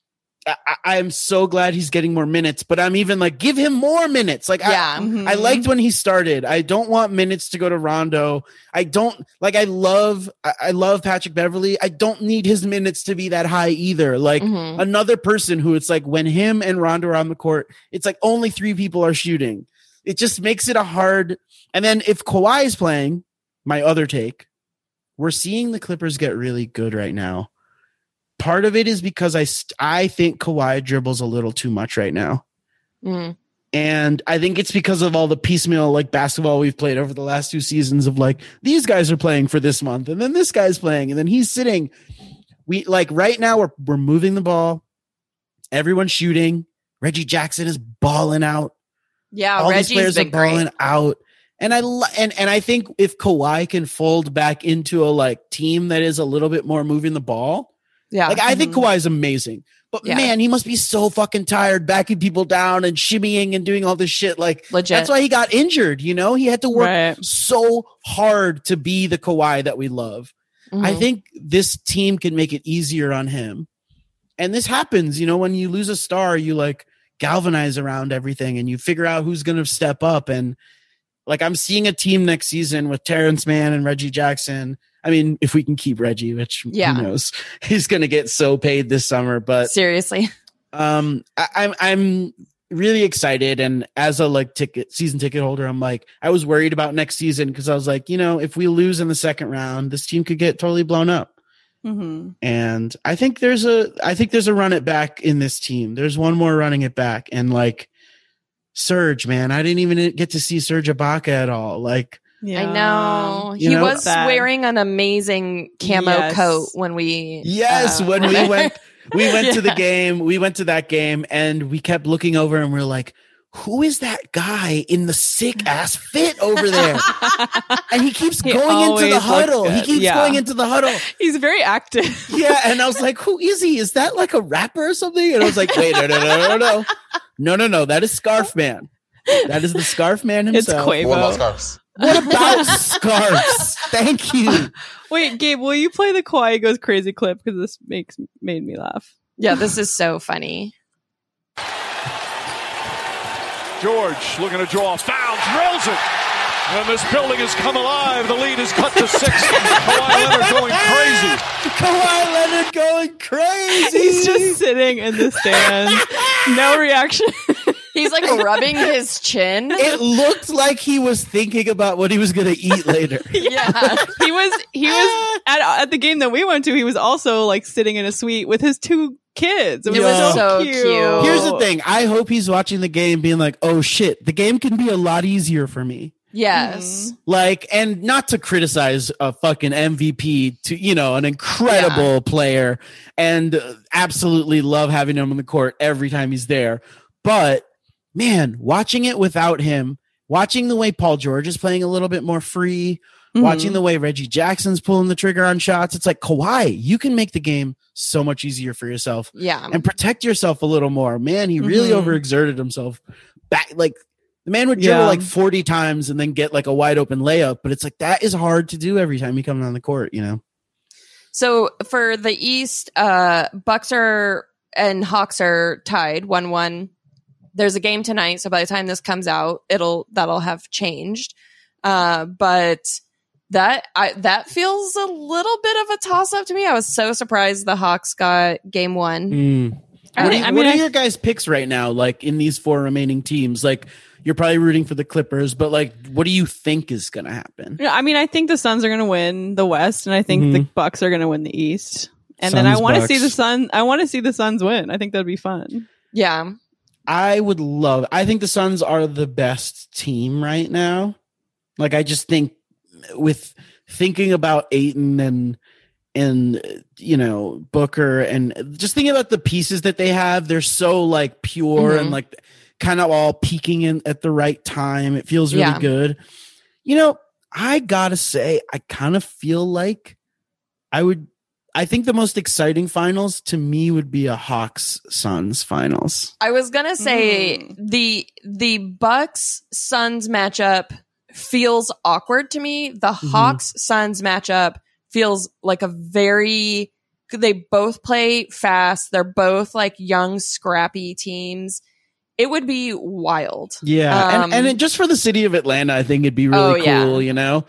I am so glad he's getting more minutes, but I'm even like, give him more minutes. Like, yeah. I, mm-hmm. I liked when he started. I don't want minutes to go to Rondo. I don't like, I love, I, I love Patrick Beverley. I don't need his minutes to be that high either. Like mm-hmm. another person who it's like when him and Rondo are on the court, it's like only three people are shooting. It just makes it a hard. And then if Kawhi is playing, my other take, we're seeing the Clippers get really good right now. Part of it is because I, st- I think Kawhi dribbles a little too much right now. Mm. And I think it's because of all the piecemeal like basketball we've played over the last two seasons of like, these guys are playing for this month and then this guy's playing and then he's sitting. We like right now we're, we're moving the ball. Everyone's shooting. Reggie Jackson is balling out. Yeah. All Reggie's these players been are balling great. out. And I, and, and I think if Kawhi can fold back into a like team that is a little bit more moving the ball, yeah. Like I think mm-hmm. Kawhi is amazing, but yeah. man, he must be so fucking tired backing people down and shimmying and doing all this shit. Like legit. That's why he got injured. You know, he had to work right. so hard to be the Kawhi that we love. Mm-hmm. I think this team can make it easier on him. And this happens, you know, when you lose a star, you like galvanize around everything and you figure out who's going to step up. And like, I'm seeing a team next season with Terrence Mann and Reggie Jackson. I mean, if we can keep Reggie, which yeah. who knows, he's going to get so paid this summer. But seriously, um, I, I'm I'm really excited, and as a like ticket season ticket holder, I'm like I was worried about next season because I was like, you know, if we lose in the second round, this team could get totally blown up. Mm-hmm. And I think there's a I think there's a run it back in this team. There's one more running it back, and like Serge, man, I didn't even get to see Serge Ibaka at all. Like. Yeah. I know. You he know, was sad. wearing an amazing camo yes. coat when we Yes, uh, when we went we went yeah. to the game, we went to that game and we kept looking over and we we're like, who is that guy in the sick ass fit over there? And he keeps He going into the huddle. He good. keeps yeah. going into the huddle. He's very active. Yeah, and I was like, who is he? Is that like a rapper or something? And I was like, wait, no, no, no, no, no. No, no, no. That is Scarf Man. That is the Scarf Man himself. It's Quavo. What about scarves? What about scarves? Thank you. Wait, Gabe, will you play the Kawhi Goes Crazy clip? Because this makes made me laugh. Yeah, this is so funny. George looking to draw a foul, drills it. And this building has come alive. The lead is cut to six. Kawhi Leonard going crazy. Kawhi Leonard going crazy. He's just sitting in the stands. No reaction. He's like rubbing his chin. It looked like he was thinking about what he was going to eat later. Yeah. He was he was at at the game that we went to, he was also like sitting in a suite with his two kids. It was, It was so, so cute. cute. Here's the thing. I hope he's watching the game being like, oh shit, the game can be a lot easier for me. Yes. Like, and not to criticize a fucking M V P to, you know, an incredible Yeah. player and uh, absolutely love having him on the court every time he's there. But man, watching it without him, watching the way Paul George is playing a little bit more free, Mhm. watching the way Reggie Jackson's pulling the trigger on shots, it's like, Kawhi, you can make the game so much easier for yourself Yeah. and protect yourself a little more. Man, he really Mhm. overexerted himself back. Like The man would dribble Yeah. like forty times and then get like a wide open layup, but it's like that is hard to do every time he comes on the court, you know. So for the East, uh, Bucks are and Hawks are tied one one. There's a game tonight, so by the time this comes out, it'll that'll have changed. Uh, but that I, that feels a little bit of a toss up to me. I was so surprised the Hawks got game one. Mm. I What, think- are, I what mean, are I- your guys' picks right now? Like in these four remaining teams, like you're probably rooting for the Clippers, but like, what do you think is going to happen? Yeah, I mean, I think the Suns are going to win the West, and I think Mhm. the Bucks are going to win the East. And then I Suns, want to Bucks. see the Sun. I want to see the Suns win. I think that'd be fun. Yeah. I would love. I think the Suns are the best team right now. Like I just think with thinking about Ayton and and you know Booker and just thinking about the pieces that they have, they're so like pure Mhm. and like kind of all peaking in at the right time. It feels really Yeah. good. You know, I gotta say, I kind of feel like I would. I think the most exciting finals to me would be a Hawks Suns finals. I was gonna say Mm. the the Bucks Suns matchup feels awkward to me. The Mm-hmm. Hawks Suns matchup feels like a very they both play fast. They're both like young, scrappy teams. It would be wild. Yeah, Um, and and it, just for the city of Atlanta, I think it'd be really Oh, yeah. cool. You know,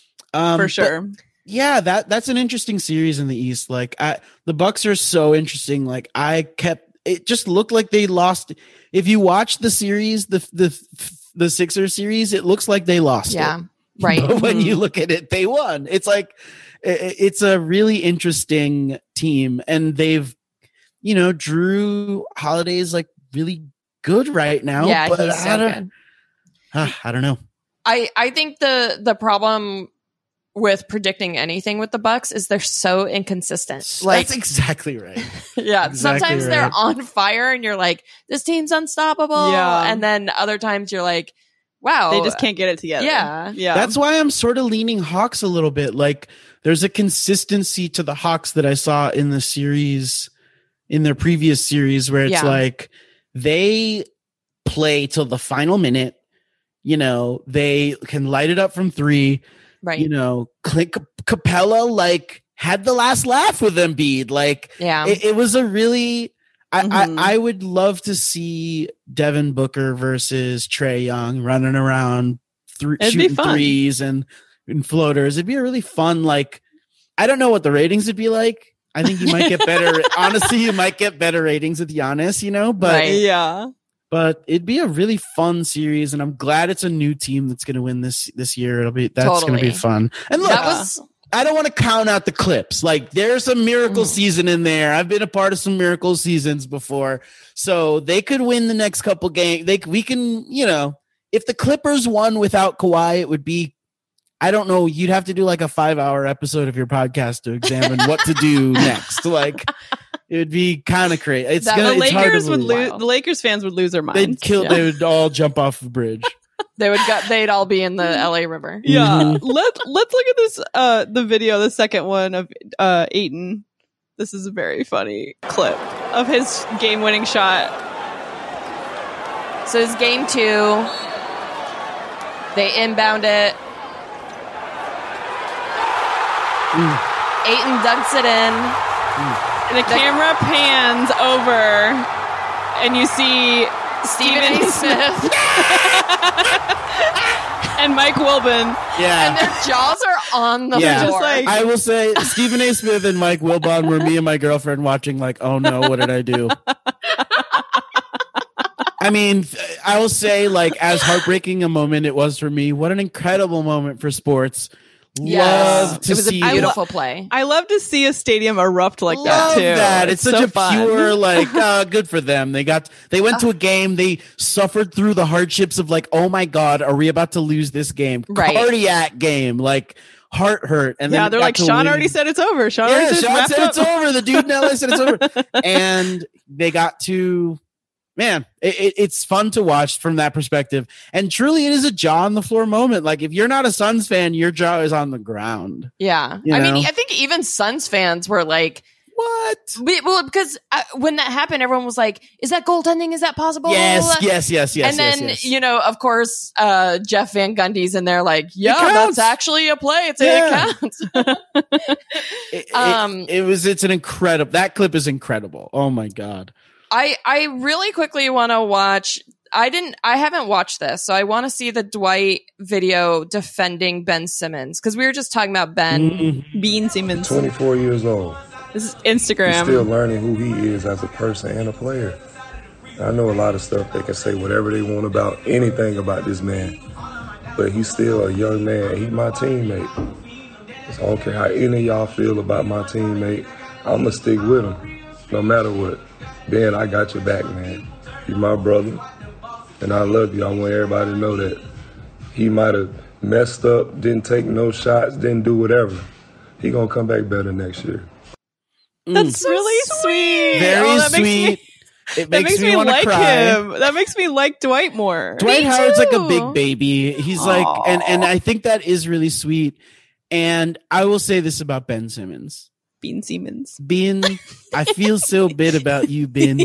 um, For but sure. yeah, that that's an interesting series in the East. Like I, the Bucks are so interesting. Like I kept it just looked like they lost. If you watch the series, the the the Sixers series, it looks like they lost. Yeah. it. Right. But when you look at it, they won. It's like i- it's a really interesting team, and they've you know Drew Holiday's like really good right now. yeah, but he's I so don't, good. ah, I don't know. I, I think the the problem with predicting anything with the Bucks is they're so inconsistent. Like, That's exactly right. yeah, exactly sometimes they're right. on fire and you're like, this team's unstoppable. Yeah. And then other times you're like, wow. They just can't get it together. Yeah. Yeah. That's why I'm sort of leaning Hawks a little bit. Like there's a consistency to the Hawks that I saw in the series, in their previous series, where it's Yeah. like they play till the final minute. You know, they can light it up from three. right. You know, Clint Capella like had the last laugh with Embiid. Like yeah. it, it was a really. I, Mhm. I I would love to see Devin Booker versus Trae Young running around through It'd be shooting fun. threes and, and floaters. It'd be a really fun. Like I don't know what the ratings would be like. I think you might get better. Honestly, you might get better ratings with Giannis. You know, but Right. Yeah. but it'd be a really fun series, and I'm glad it's a new team that's going to win this this year. It'll be that's going to Totally. be fun. And look, that was I don't want to count out the Clips. Like there's a miracle Mm. season in there. I've been a part of some miracle seasons before, so they could win the next couple games. They we can, you know, if the Clippers won without Kawhi, it would be. I don't know. You'd have to do like a five hour episode of your podcast to examine what to do next. Like it would be kind of crazy. It's That- gonna. The it's hard to Lakers would believe. lose. The Lakers fans would lose their minds. They'd kill. Yeah. They would all jump off the bridge. they would go, they'd all be in the L A River. Yeah. Mhm. Let Let's look at this. Uh, the video, the second one of uh Ayton. This is a very funny clip of his game-winning shot. So it's game two. They inbound it. Ayton dunks it in. And the camera pans over, and you see Stephen Stephen A. Smith. and Mike Wilbon. Yeah. And their jaws are on the Yeah. floor. Just like- I will say Stephen A. Smith and Mike Wilbon were me and my girlfriend watching like, oh no, what did I do? I mean, I will say like as heartbreaking a moment it was for me, what an incredible moment for sports. Yes. Love to It was see a beautiful play. I love to see a stadium erupt like Love that too. that. It's, such so a fun. pure, like, uh, good for them. They got, they went to a game. They suffered through the hardships of like, oh my God, are we about to lose this game? Right. Cardiac game, like heart hurt. And Yeah, then they're got like, to Sean win. already said it's over. Sean Yeah, already said, Sean it's said wrapped it's up. over. The dude in L A said it's over. And they got to, man, it, it, it's fun to watch from that perspective. And truly, it is a jaw on the floor moment. Like, if you're not a Suns fan, your jaw is on the ground. Yeah. You I know? mean, I think even Suns fans were like, What? We, well, because uh, when that happened, everyone was like, "Is that goaltending? Is that possible?" Yes, yes, yes, yes. And then yes, yes. you know, of course, uh, Jeff Van Gundy's in there, like, "Yeah, counts. that's actually a play. It's Yeah. it counts." it, it, um, it was. It's an incredible. That clip is incredible. Oh my god. I I really quickly want to watch. I didn't. I haven't watched this, so I want to see the Dwight video defending Ben Simmons because we were just talking about Ben. Mm-hmm. Bean Simmons. twenty-four years old. This is He's Instagram. still learning who he is as a person and a player. I know a lot of stuff. They can say whatever they want about anything about this man, but he's still a young man. He's my teammate. So I don't care how any of y'all feel about my teammate. I'm going to stick with him no matter what. Ben, I got your back, man. He's my brother, and I love you. I want everybody to know that. He might have messed up, didn't take no shots, didn't do whatever. He going to come back better next year. That's really sweet. Very Oh, that makes sweet. me- It That makes, makes me, me want to like cry. him. That makes me like Dwight more. Dwight Me Howard's like a too. big baby. He's like, and and I think that is really sweet. And I will say this about Ben Simmons. Bean Simmons. Ben, I feel so bad about you, Ben.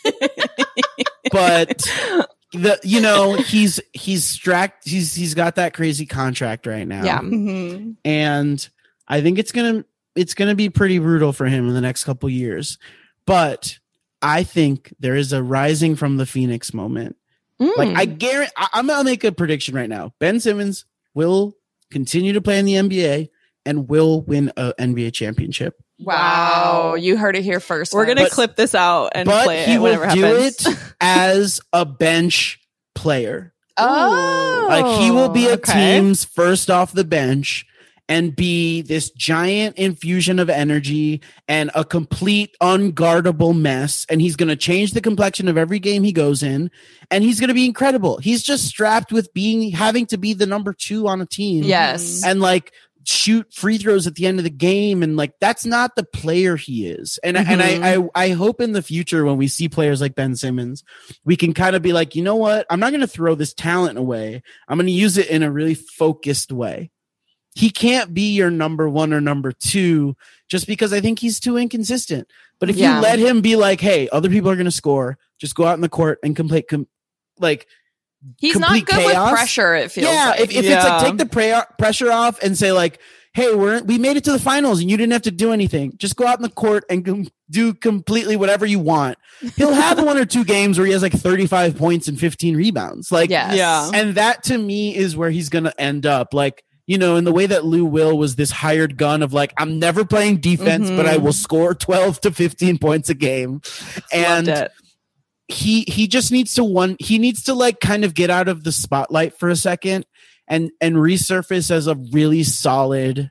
But the you know he's he's strapped. He's he's got that crazy contract right now. Yeah. Mm-hmm. And I think it's gonna it's gonna be pretty brutal for him in the next couple years. But I think there is a rising from the Phoenix moment. Mm. Like I guarantee, I, I'm gonna make a prediction right now. Ben Simmons will continue to play in the N B A and will win an N B A championship. Wow, you heard it here first. We're gonna But- clip this out and But play he it will whenever do happens. it as a bench player. Oh, Like he will be a okay. team's first off the bench and be this giant infusion of energy and a complete unguardable mess. And he's going to change the complexion of every game he goes in. And he's going to be incredible. He's just strapped with being, having to be the number two on a team. yes. And like shoot free throws at the end of the game. And like, that's not the player he is. And, and I, I, I hope in the future when we see players like Ben Simmons, we can kind of be like, you know what? I'm not going to throw this talent away. I'm going to use it in a really focused way. He can't be your number one or number two just because I think he's too inconsistent. But if Yeah. you let him be like, hey, other people are going to score, just go out in the court and complete, com- like, He's not complete good chaos. with pressure. It feels yeah. like. If, if Yeah. it's like, take the pre- pressure off and say like, hey, we're, we made it to the finals and you didn't have to do anything. Just go out in the court and com- do completely whatever you want. He'll have one or two games where he has like thirty-five points and fifteen rebounds. Like, Yes. Yeah. and that to me is where he's going to end up. Like, you know, in the way that Lou Will was this hired gun of like, I'm never playing defense, Mhm. but I will score twelve to fifteen points a game. And Loved it. he, he just needs to one, he needs to like kind of get out of the spotlight for a second and, and resurface as a really solid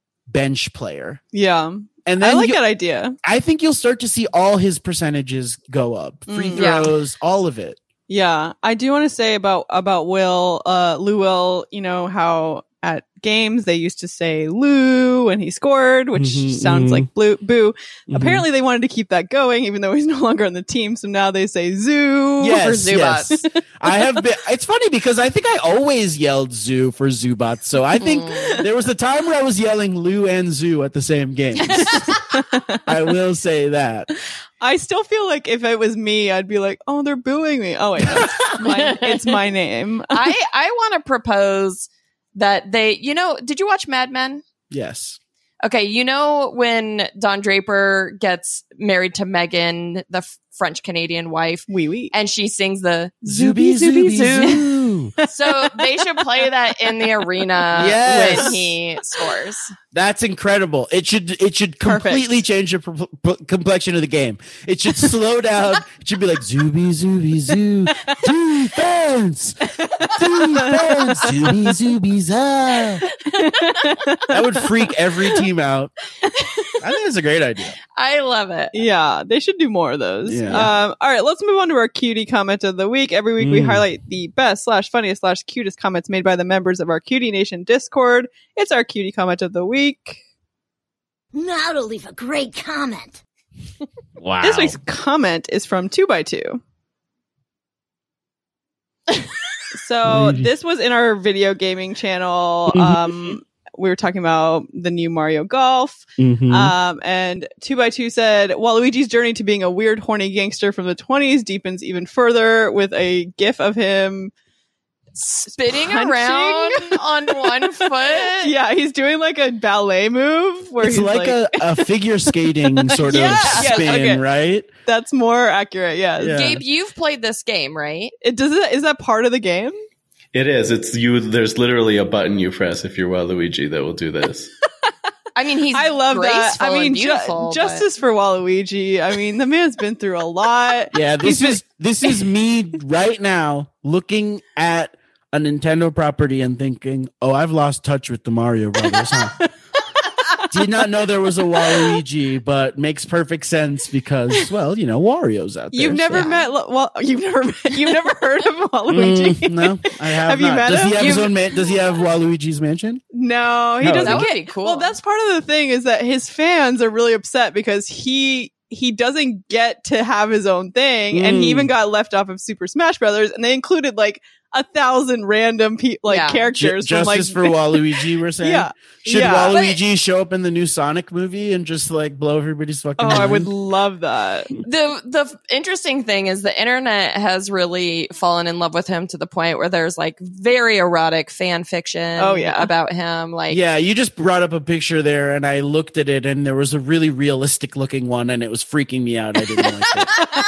bench player. Yeah. And I then like you- that idea. I think you'll start to see all his percentages go up, free Mm, yeah. throws, all of it. Yeah. I do want to say about, about Will, uh, Lou Will, you know, how at games they used to say Lou when he scored, which Mhm, sounds mhm. like blue, boo. Mhm. Apparently they wanted to keep that going, even though he's no longer on the team. So now they say Zoo Yes, for Zubat. yes. I have been. It's funny because I think I always yelled Zoo for Zubat. So I think Mm. there was the time where I was yelling Lou and Zoo at the same games. I will say that. I still feel like if it was me, I'd be like, oh, they're booing me. Oh, wait, no, it's, my, it's my name. I I want to propose that they, you know, did you watch Mad Men? Yes. Okay, you know when Don Draper gets married to Megan, the f- French Canadian wife, Wee wee. and she sings the Zooby, Zooby Zooby, Zoo. Zoo. So they should play that in the arena Yes. when he scores. That's incredible. It should it should Perfect. completely change the pro- pro- complexion of the game. It should slow down. It should be like Zooby Zooby Zoo defense, defense, Zooby Zooby Zoo. That would freak every team out. I think it's a great idea. I love it. Yeah, they should do more of those. Yeah. Um, all right, let's move on to our cutie comment of the week. Every week we Mm. highlight the best slash funniest slash cutest comments made by the members of our Cutie Nation Discord. It's our cutie comment of the week. Now to leave a great comment. Wow. This week's comment is from two by two. So Really? this was in our video gaming channel. Mhm. Um, we were talking about the new Mario Golf. Mhm. Um, and two by two said, Waluigi's journey to being a weird, horny gangster from the twenties deepens even further with a gif of him spinning punching. around on one foot. Yeah, he's doing like a ballet move where It's he's like, like, a, a figure skating sort Yeah. of Yes, spin, okay. right? that's more accurate. Yeah. Yeah. Gabe, you've played this game, right? It does it, is that part of the game? It is. It's you. There's literally a button you press if you're Waluigi that will do this. I mean, he's I love that. graceful I mean, and ju- beautiful. but- justice for Waluigi. I mean, the man's been through a lot. Yeah, this He's is this is me right now looking at a Nintendo property and thinking, "Oh, I've lost touch with the Mario Brothers." Huh? Did not know there was a Waluigi, but makes perfect sense because, well, you know, Wario's out there. You've never so- met. Well, you've never met, you've never heard of Waluigi. Mm, no, I have, Have you not. met does him? he have his You've- own man- Does he have Waluigi's mansion? No, he No, doesn't. that would get- be cool. Well, that's part of the thing is that his fans are really upset because he he doesn't get to have his own thing, and he Mm. even got left off of Super Smash Brothers, and they included like a thousand random pe- like Yeah. characters Ju- from like justice for Waluigi, we're saying. Yeah. Should Yeah. Waluigi show up in the new Sonic movie and just like blow everybody's fucking Oh, mind? I would love that. the the f- interesting thing is the internet has really fallen in love with him to the point where there's like very erotic fan fiction Oh, yeah. about him. Like, Yeah, you just brought up a picture there, and I looked at it, and there was a really realistic looking one, and it was freaking me out. I didn't like it.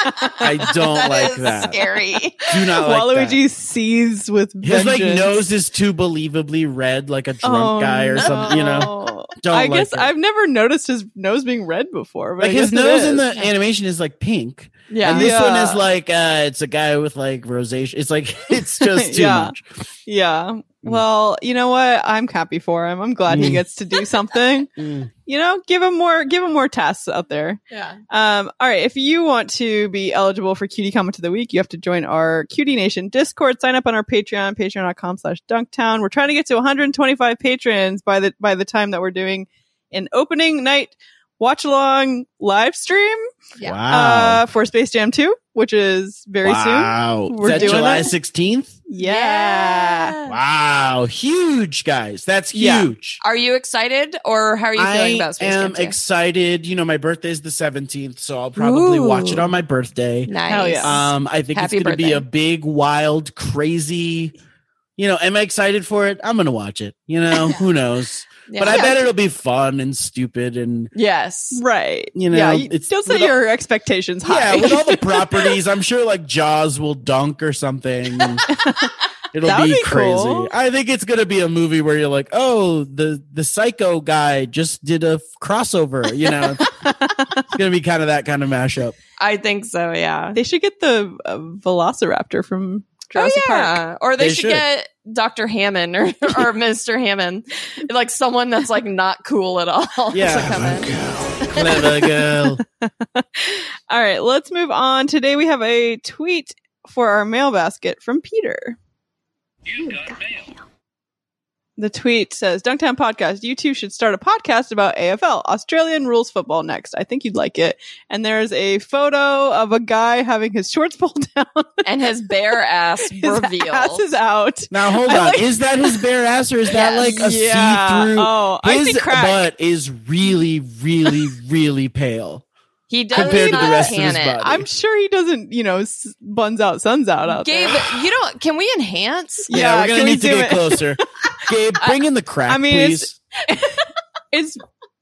I don't that like is that. scary. Do not like Waluigi sees with that. His like vengeance. nose is too believably red, like a drunk Oh, guy or something. You know, no. Don't I like guess it. I've never noticed his nose being red before. But like I his guess it nose in is. the animation is like pink. Yeah. And this one Yeah. is like uh it's a guy with like rosacea. It's like it's just too Yeah. much. Yeah. Well, you know what? I'm happy for him. I'm glad he Mm. gets to do something. Mm. You know, give him more, give him more tasks out there. Yeah. Um, all right. If you want to be eligible for Cutie Comment of the Week, you have to join our Cutie Nation Discord. Sign up on our Patreon, patreon.com slash Dunktown. We're trying to get to one hundred twenty-five patrons by the, by the time that we're doing an opening night watch along live stream, Yeah. Wow. uh, for Space Jam two, which is very wow. We're is that doing July that? sixteenth? soon. Yeah. Wow. Huge, guys. That's Yeah. huge. Are you excited, or how are you feeling I about Space am Jam two? excited. You know, my birthday is the seventeenth, so I'll probably Ooh. watch it on my birthday. Nice. Hell yeah. Um, I think Happy it's going to be birthday. a big, wild, crazy. You know, am I excited for it? I'm going to watch it. You know, who knows? Yeah. But I bet it'll be fun and stupid and Yes. Right. You know, yeah, it's- don't set with all- your expectations high. yeah, with all the properties, I'm sure like Jaws will dunk or something. And it'll That would be, be crazy. cool. I think it's gonna be a movie where you're like, oh, the the Psycho guy just did a crossover. You know, it's gonna be kind of that kind of mashup. I think so. Yeah. They should get the uh, Velociraptor from Jurassic oh, Park. yeah. Or they, They should, should. get Doctor Hammond or, or Mister Hammond, like someone that's like not cool at all. Yeah. to come in. Clever girl. All right, let's move on. Today we have a tweet for our mail basket from Peter. You got mail. The tweet says, Dunktown Podcast, you two should start a podcast about A F L, Australian rules football next. I think you'd like it. And there's a photo of a guy having his shorts pulled down. And his bare ass His revealed. ass is out. Now hold I on, like- is that his bare ass or is that Yes. like a Yeah. see-through? Oh, I his see crack. butt is really, really, really pale. He does Compared to not the rest of tan his it. body. I'm sure he doesn't, you know, s- buns out, suns out out Gabe, there. you don't. Can we enhance? Yeah, Yeah, we're gonna can we need to zoom get in? closer. Gabe, bring in the crack, I mean, please. It's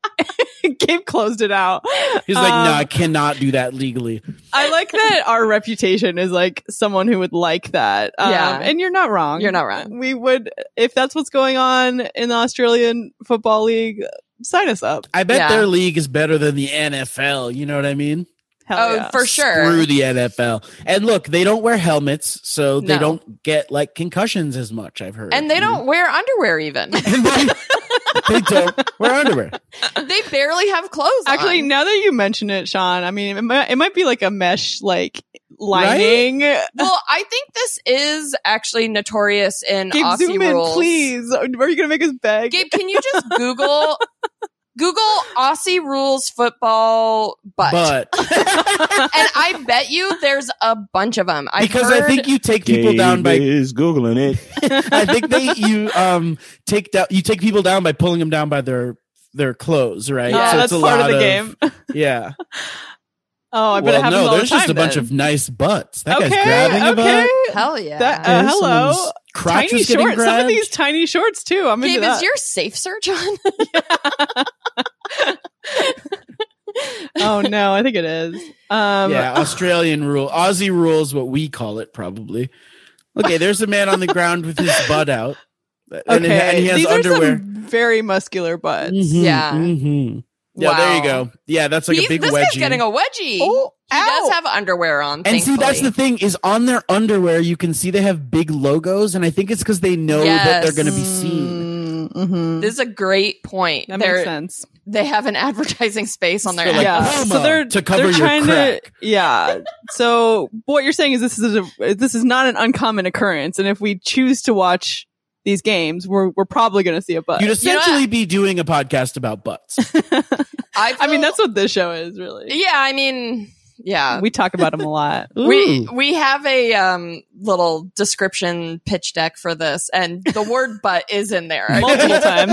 Gabe closed it out. He's like, Um, no, I cannot do that legally. I like that our reputation is like someone who would like that. Um, Yeah. and you're not wrong. You're not wrong. We would, if that's what's going on in the Australian Football League, sign us up. I bet Yeah. their league is better than the N F L. You know what I mean? Hell Oh, yeah. for sure. Screw the N F L. And look, they don't wear helmets, so they No. don't get like concussions as much, I've heard. And they don't wear underwear even. And they, they don't wear underwear. They barely have clothes Actually, on. now that you mention it, Sean, I mean, it might, it might be like a mesh, like, lining. Well, I think this is actually notorious in Gabe, Aussie zoom in, rules. please. Are you going to make us beg? Gabe, can you just Google Google Aussie rules football butt. But and I bet you there's a bunch of them. I've because heard, I think you take people down by is googling it. I think they you um take down you take people down by pulling them down by their their clothes, right? Yeah, so that's it's a part lot of the game. Yeah. Oh, I bet well, it happens no, all there's the time, just a bunch then. of nice butts. That okay, guy's grabbing a okay. butt. Hell yeah. That, uh, And hello. someone's crotch Tiny is getting shorts. Some of grabbed. these tiny shorts too. I'm into Gabe, that. is your safe search on? Oh no, I think it is. Um, Yeah, Australian rule. Aussie rules, what we call it, probably. Okay, there's a man on the ground with his butt out. And, okay, and he has these underwear. are some very muscular butts. Mhm, Yeah. mhm. Yeah, Wow. there you go. Yeah, that's like He's- a big this wedgie. guy's getting a wedgie. Oh, he ow. does have underwear on. and see, that's the thing is on their underwear, you can see they have big logos, and I think it's because they know that they're Yes. going to be seen. Mm-hmm. This is a great point. That They're- makes sense. They have an advertising space on their So, like, Yeah, Puma so they're to cover they're your trying crack. to yeah. So what you're saying is this is a, this is not an uncommon occurrence, and if we choose to watch these games, we're we're probably going to see a butt. You'd know essentially what? be doing a podcast about butts. I, I mean, feel- that's what this show is really. Yeah, I mean, yeah. We talk about them a lot. We we have a um little description pitch deck for this, and the word "butt" is in there Multiple times.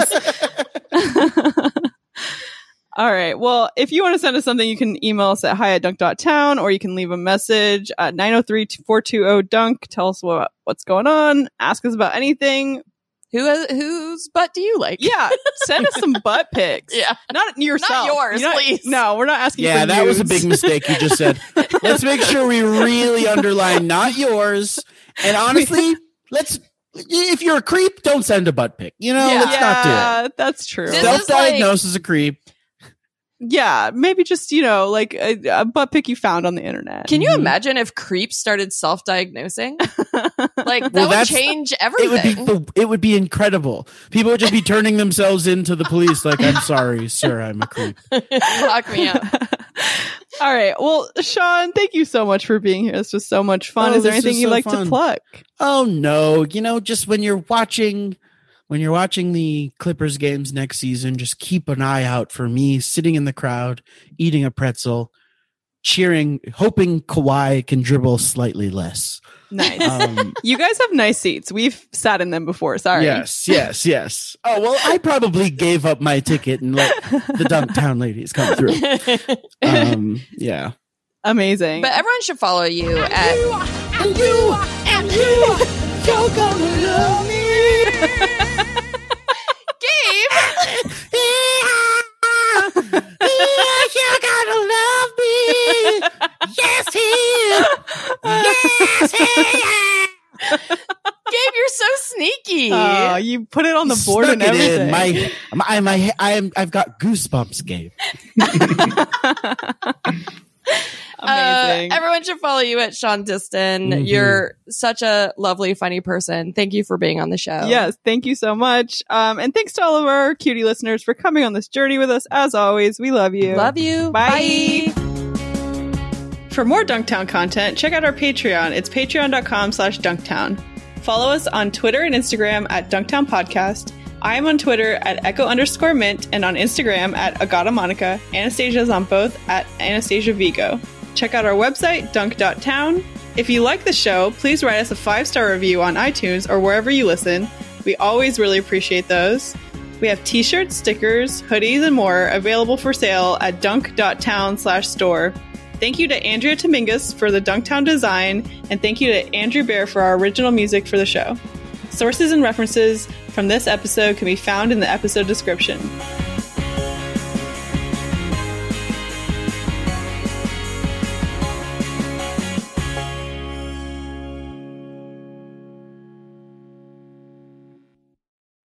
All right. Well, if you want to send us something, you can email us at hi at dunk dot town, or you can leave a message at nine oh three, four two zero, dunk. Tell us what, what's going on. Ask us about anything. Who has, whose butt do you like? Yeah. Send us some butt pics. Yeah. Not yourself. Not yours, You're please. No, we're not asking Yeah, for that was a nudes. big mistake you just said. Let's make sure we really underline not yours. And honestly, let's if you're a creep, don't send a butt pic. You know, Yeah. let's not do it. Yeah, that's true. This is Self-diagnose as a creep. Yeah, maybe just, you know, like a, a butt pic you found on the internet. Can you Mhm. imagine if creeps started self-diagnosing? Like that Well, would that's- change It everything. would be the, it would be incredible. People would just be turning themselves into the police like, I'm sorry, sir, I'm a creep. Lock me up. All right. Well, Sean, thank you so much for being here. This was so much fun. Oh, Is there this anything was you'd so like fun. to plug? Oh no, you know, just when you're watching when you're watching the Clippers games next season, just keep an eye out for me sitting in the crowd, eating a pretzel, cheering, hoping Kawhi can dribble slightly less. Nice. Um, You guys have nice seats. We've sat in them before. Sorry. yes, yes, yes. Oh, well, I probably gave up my ticket and let the Dunktown ladies come through. Um, yeah. Amazing. But everyone should follow you at And you, and you, you're gonna love me. Gabe. You're gonna love me. Yes, he is. Yes, he is. Gabe, you're so sneaky. Oh, you put it on the board Snuck and it everything. in. My, my, my, I'm, I've got goosebumps, Gabe. Amazing. Uh, everyone should follow you at Sean Diston. Mhm. You're such a lovely, funny person. Thank you for being on the show. Yes, thank you so much. Um, and thanks to all of our cutie listeners for coming on this journey with us. As always, we love you. Love you. Bye. For more Dunktown content, check out our Patreon. It's patreon.com slash Dunktown. Follow us on Twitter and Instagram at Dunktown Podcast. I am on Twitter at Echo underscore Mint and on Instagram at Agata Monica. Anastasia is on both at Anastasia Vigo. Check out our website, dunk dot town. If you like the show, please write us a five-star review on iTunes or wherever you listen. We always really appreciate those. We have t-shirts, stickers, hoodies, and more available for sale at dunk dot town slash store. Thank you to Andrea Dominguez for the Dunktown design, and thank you to Andrew Bear for our original music for the show. Sources and references from this episode can be found in the episode description.